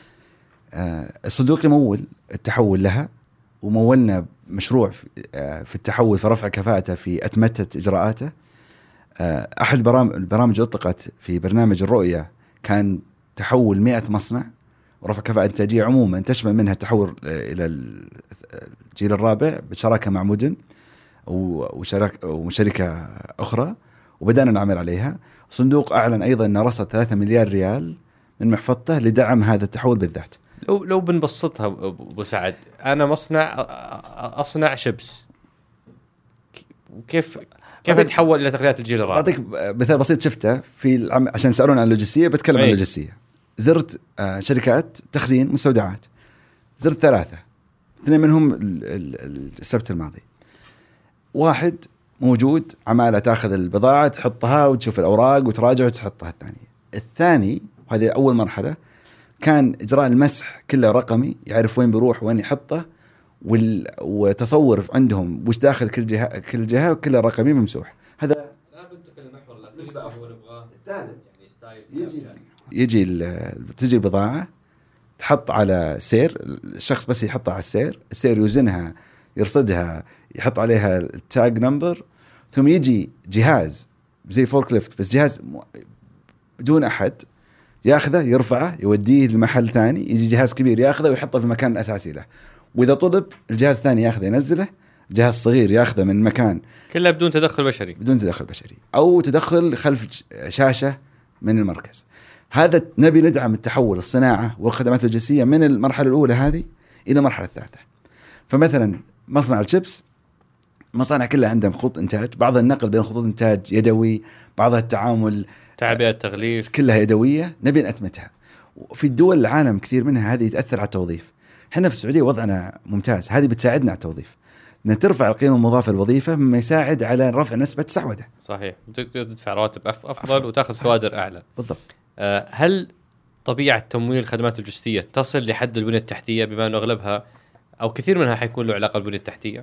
آه الصندوق يمول التحول لها، ومولنا مشروع في, آه في التحول في رفع كفاءته في أتمتة إجراءاته. آه أحد البرامج البرامج أطلقت في برنامج الرؤية كان تحول مئة مصنع ورفع كفاءة إنتاجية عموما تشمل منها التحول إلى الجيل الرابع بالشراكة مع مدن وشركة أخرى، وبدأنا نعمل عليها. الصندوق أعلن أيضا أنه رصد ثلاثة مليار ريال من محفظته لدعم هذا التحول بالذات. لو لو بنبسطها أبو سعد، أنا مصنع أصنع شيبس، كيف كيف يتحول إلى تقنيات الجيل الرابع؟ أعطيك مثال بسيط شفته في العم... عشان يسألون عن اللوجستية بتكلم عن اللوجستية. زرت شركات تخزين مستودعات، زرت ثلاثة، اثنين منهم السبت الماضي. واحد موجود عمالة تأخذ البضاعة تحطها وتشوف الأوراق وتراجع وتحطها. الثاني الثاني وهذه أول مرحلة كان إجراء المسح كله رقمي، يعرف وين بيروح وين يحطه وال... وتصور عندهم وش داخل كل جهة كل جهة وكله رقمي ممسوح. هذا الآن بنتقل للمحور الثالث هو نبغاه الثالث يعني ستايل يجي يجي ال... تجي البضاعة تحط على سير، الشخص بس يحطها على السير، السير يوزنها يرصدها يحط عليها التاج نمبر، ثم يجي جهاز زي فوركليفت بس جهاز بدون أحد ياخذه يرفعه يوديه لمحل ثاني، يجي جهاز كبير ياخذه ويحطه في المكان الأساسي له، وإذا طلب الجهاز الثاني ياخذه ينزله، جهاز صغير ياخذه من مكان كله بدون تدخل بشري بدون تدخل بشري أو تدخل خلف شاشة من المركز. هذا نبي ندعم التحول الصناعة والخدمات اللوجستية من المرحلة الأولى هذه إلى المرحلة الثالثة. فمثلا مصنع الشيبس مصانع كلها عندهم خطوط إنتاج، بعض النقل بين خطوط إنتاج يدوي، بعضها التعامل تعبئة تغليف كلها يدوية، نبي نأتمتها. وفي الدول العالم كثير منها هذه تأثر على التوظيف. احنا في السعودية وضعنا ممتاز، هذه بتساعدنا على التوظيف، أن ترفع القيمة المضافة للوظيفة مما يساعد على رفع نسبة السعودة. صحيح، تقدر تدفع رواتب أفضل وتأخذ كوادر أعلى. بالضبط. أه هل طبيعة تمويل الخدمات اللوجستية تصل لحد البنية التحتية، بما أنه أغلبها أو كثير منها حيكون له علاقة بالبنية التحتية؟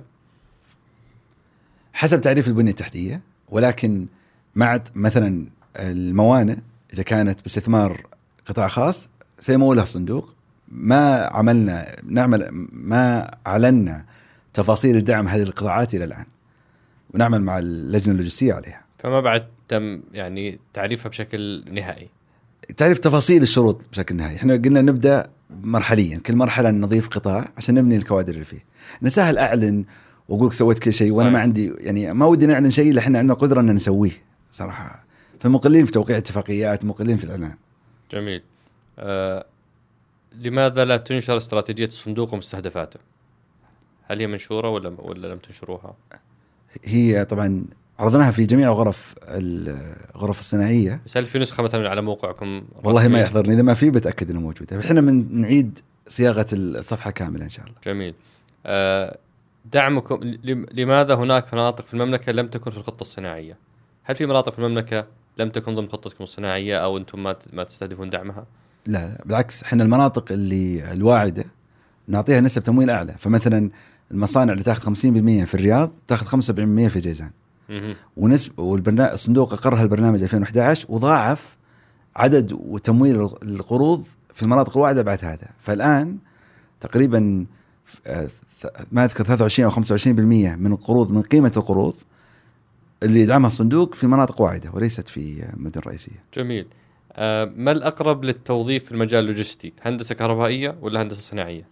حسب تعريف البنية التحتية، ولكن مع مثلا الموانئ إذا كانت باستثمار قطاع خاص سيمولها الصندوق. ما عملنا نعمل ما أعلنا تفاصيل الدعم هذه القطاعات إلى الآن، ونعمل مع اللجنة اللوجستية عليها. فما بعد تم يعني تعريفها بشكل نهائي، تعريف تفاصيل الشروط بشكل نهائي. احنا قلنا نبدأ مرحليا، كل مرحلة نضيف قطاع عشان نبني الكوادر اللي فيه. نسهل أعلن وأقولك سويت كل شيء وأنا ما عندي يعني ما ودي نعلن شيء اللي احنا عندنا قدرة أن نسويه صراحة. فمقلين في توقيع اتفاقيات، مقلين في الإعلان. جميل. أه لماذا لا تنشر استراتيجية الصندوق ومستهدفاته؟ هل هي منشورة ولا ولا لم تنشروها؟ هي طبعا عرضناها في جميع غرف الغرف الصناعية. بس هل في نسخة مثلا على موقعكم؟ والله ما يحضرني، إذا ما في بتأكد إنه موجودة. إحنا من نعيد صياغة الصفحة كاملة إن شاء الله. جميل. أه دعمكم، لماذا هناك مناطق في المملكة لم تكن في الخطة الصناعية؟ هل في مناطق في المملكة لم تكن ضمن خطتكم الصناعية أو أنتم ما ما تستهدفون دعمها؟ لا, لا بالعكس، إحنا المناطق اللي الواعدة نعطيها نسب تمويل أعلى. فمثلا المصانع اللي تأخذ خمسين بالمئة في الرياض تأخذ خمسة بالمئة في جيزان. ونسب والبرنامج الصندوق أقرها البرنامج ألفين وإحدى عشر وضاعف عدد وتمويل القروض في المناطق الواعدة بعد هذا. فالآن تقريبا ما أذكر ثلاثة وعشرين أو خمسة وعشرين بالمئة من القروض، من قيمة القروض اللي يدعمها الصندوق في مناطق واعدة وليست في مدن رئيسية. جميل. آه ما الأقرب للتوظيف في المجال اللوجستي؟ هندسة كهربائية ولا هندسة صناعية؟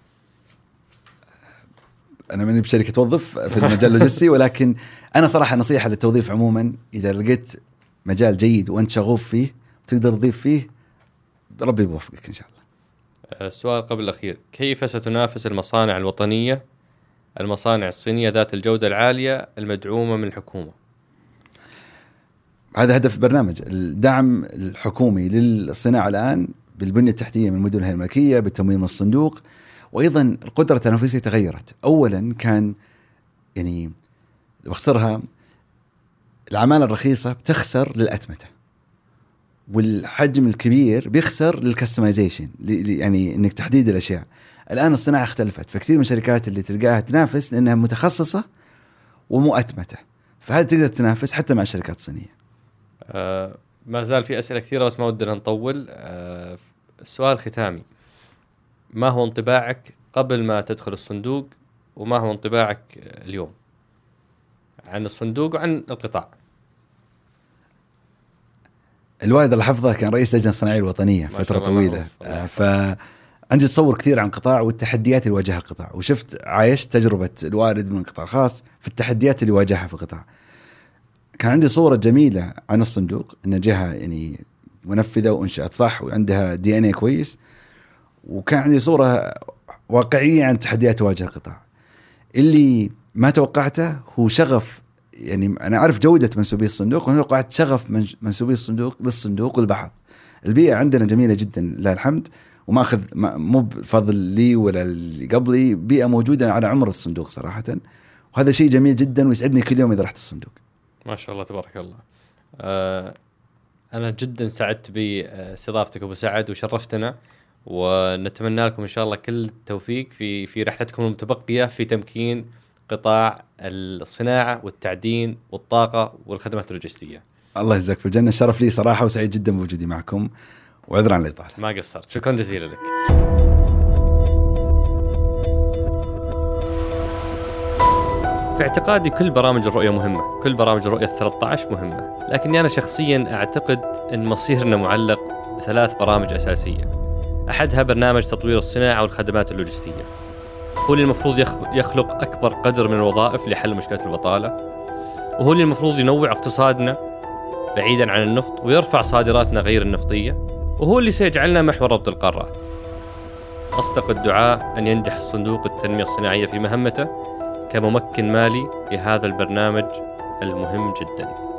أنا ماني بشركة توظف في المجال اللوجستي، ولكن أنا صراحة نصيحة للتوظيف عموما، إذا لقيت مجال جيد وأنت شغوف فيه وتقدر تضيف فيه ربي يوفقك إن شاء الله. السؤال قبل الأخير، كيف ستنافس المصانع الوطنية المصانع الصينية ذات الجودة العالية المدعومة من الحكومة؟ هذا هدف برنامج الدعم الحكومي للصناعة الآن بالبنية التحتية من المدن الملكية، بالتمويل من الصندوق، وأيضا القدرة التنافسية تغيرت. أولا كان يعني بخسرها العمالة الرخيصة بتخسر للأتمتة، والحجم الكبير بيخسر للكستمايزيشن، يعني انك تحديد الاشياء. الان الصناعه اختلفت، فكثير من الشركات اللي تلقاها تنافس لانها متخصصه ومؤتمته، فهذا تقدر تنافس حتى مع الشركات الصينيه. آه ما زال في اسئله كثيره بس ما ودنا نطول. آه السؤال ختامي، ما هو انطباعك قبل ما تدخل الصندوق وما هو انطباعك اليوم عن الصندوق وعن القطاع؟ الوالد الله حفظه كان رئيس اللجنة الصناعية الوطنية فترة طويلة، فعندي تصور كثير عن القطاع والتحديات اللي واجهها القطاع، وشفت عايشت تجربة الوالد من القطاع الخاص في التحديات اللي واجهها في القطاع. كان عندي صورة جميلة عن الصندوق، إنه جهة يعني منفذة وإنشأت صح وعندها دي إن إيه كويس، وكان عندي صورة واقعية عن التحديات تواجه القطاع. اللي ما توقعته هو شغف، يعني أنا أعرف جودة منسوبي الصندوق، وأنا توقعت شغف منسوبي الصندوق للصندوق والبحث. البيئة عندنا جميلة جدا لله الحمد، وما أخذ مو بفضل لي ولا اللي قبلي، بيئة موجودة على عمر الصندوق صراحة، وهذا شيء جميل جدا ويسعدني كل يوم إذا رحت الصندوق. ما شاء الله تبارك الله. أه أنا جدا سعدت باستضافتك أبو سعد وشرفتنا، ونتمنى لكم إن شاء الله كل التوفيق في في رحلتكم المتبقية في تمكين قطاع الصناعة والتعدين والطاقة والخدمات اللوجستية. الله يجزاك في الجنة، الشرف لي صراحة، وسعيد جدا بوجودي معكم، وعذرا عن الإطالة. ما قصرت، شكرا جزيلا لك. في اعتقادي كل برامج الرؤية مهمة، كل برامج الرؤية الثلاثة عشر مهمة، لكني أنا شخصيا أعتقد أن مصيرنا معلق بثلاث برامج أساسية. أحدها برنامج تطوير الصناعة والخدمات اللوجستية، هو اللي المفروض يخلق أكبر قدر من الوظائف لحل مشكلة البطالة، وهو اللي المفروض ينوع اقتصادنا بعيدا عن النفط ويرفع صادراتنا غير النفطية، وهو اللي سيجعلنا محور ربط القارات. أصدق الدعاء أن ينجح الصندوق التنمية الصناعية في مهمته كممكن مالي لهذا البرنامج المهم جدا.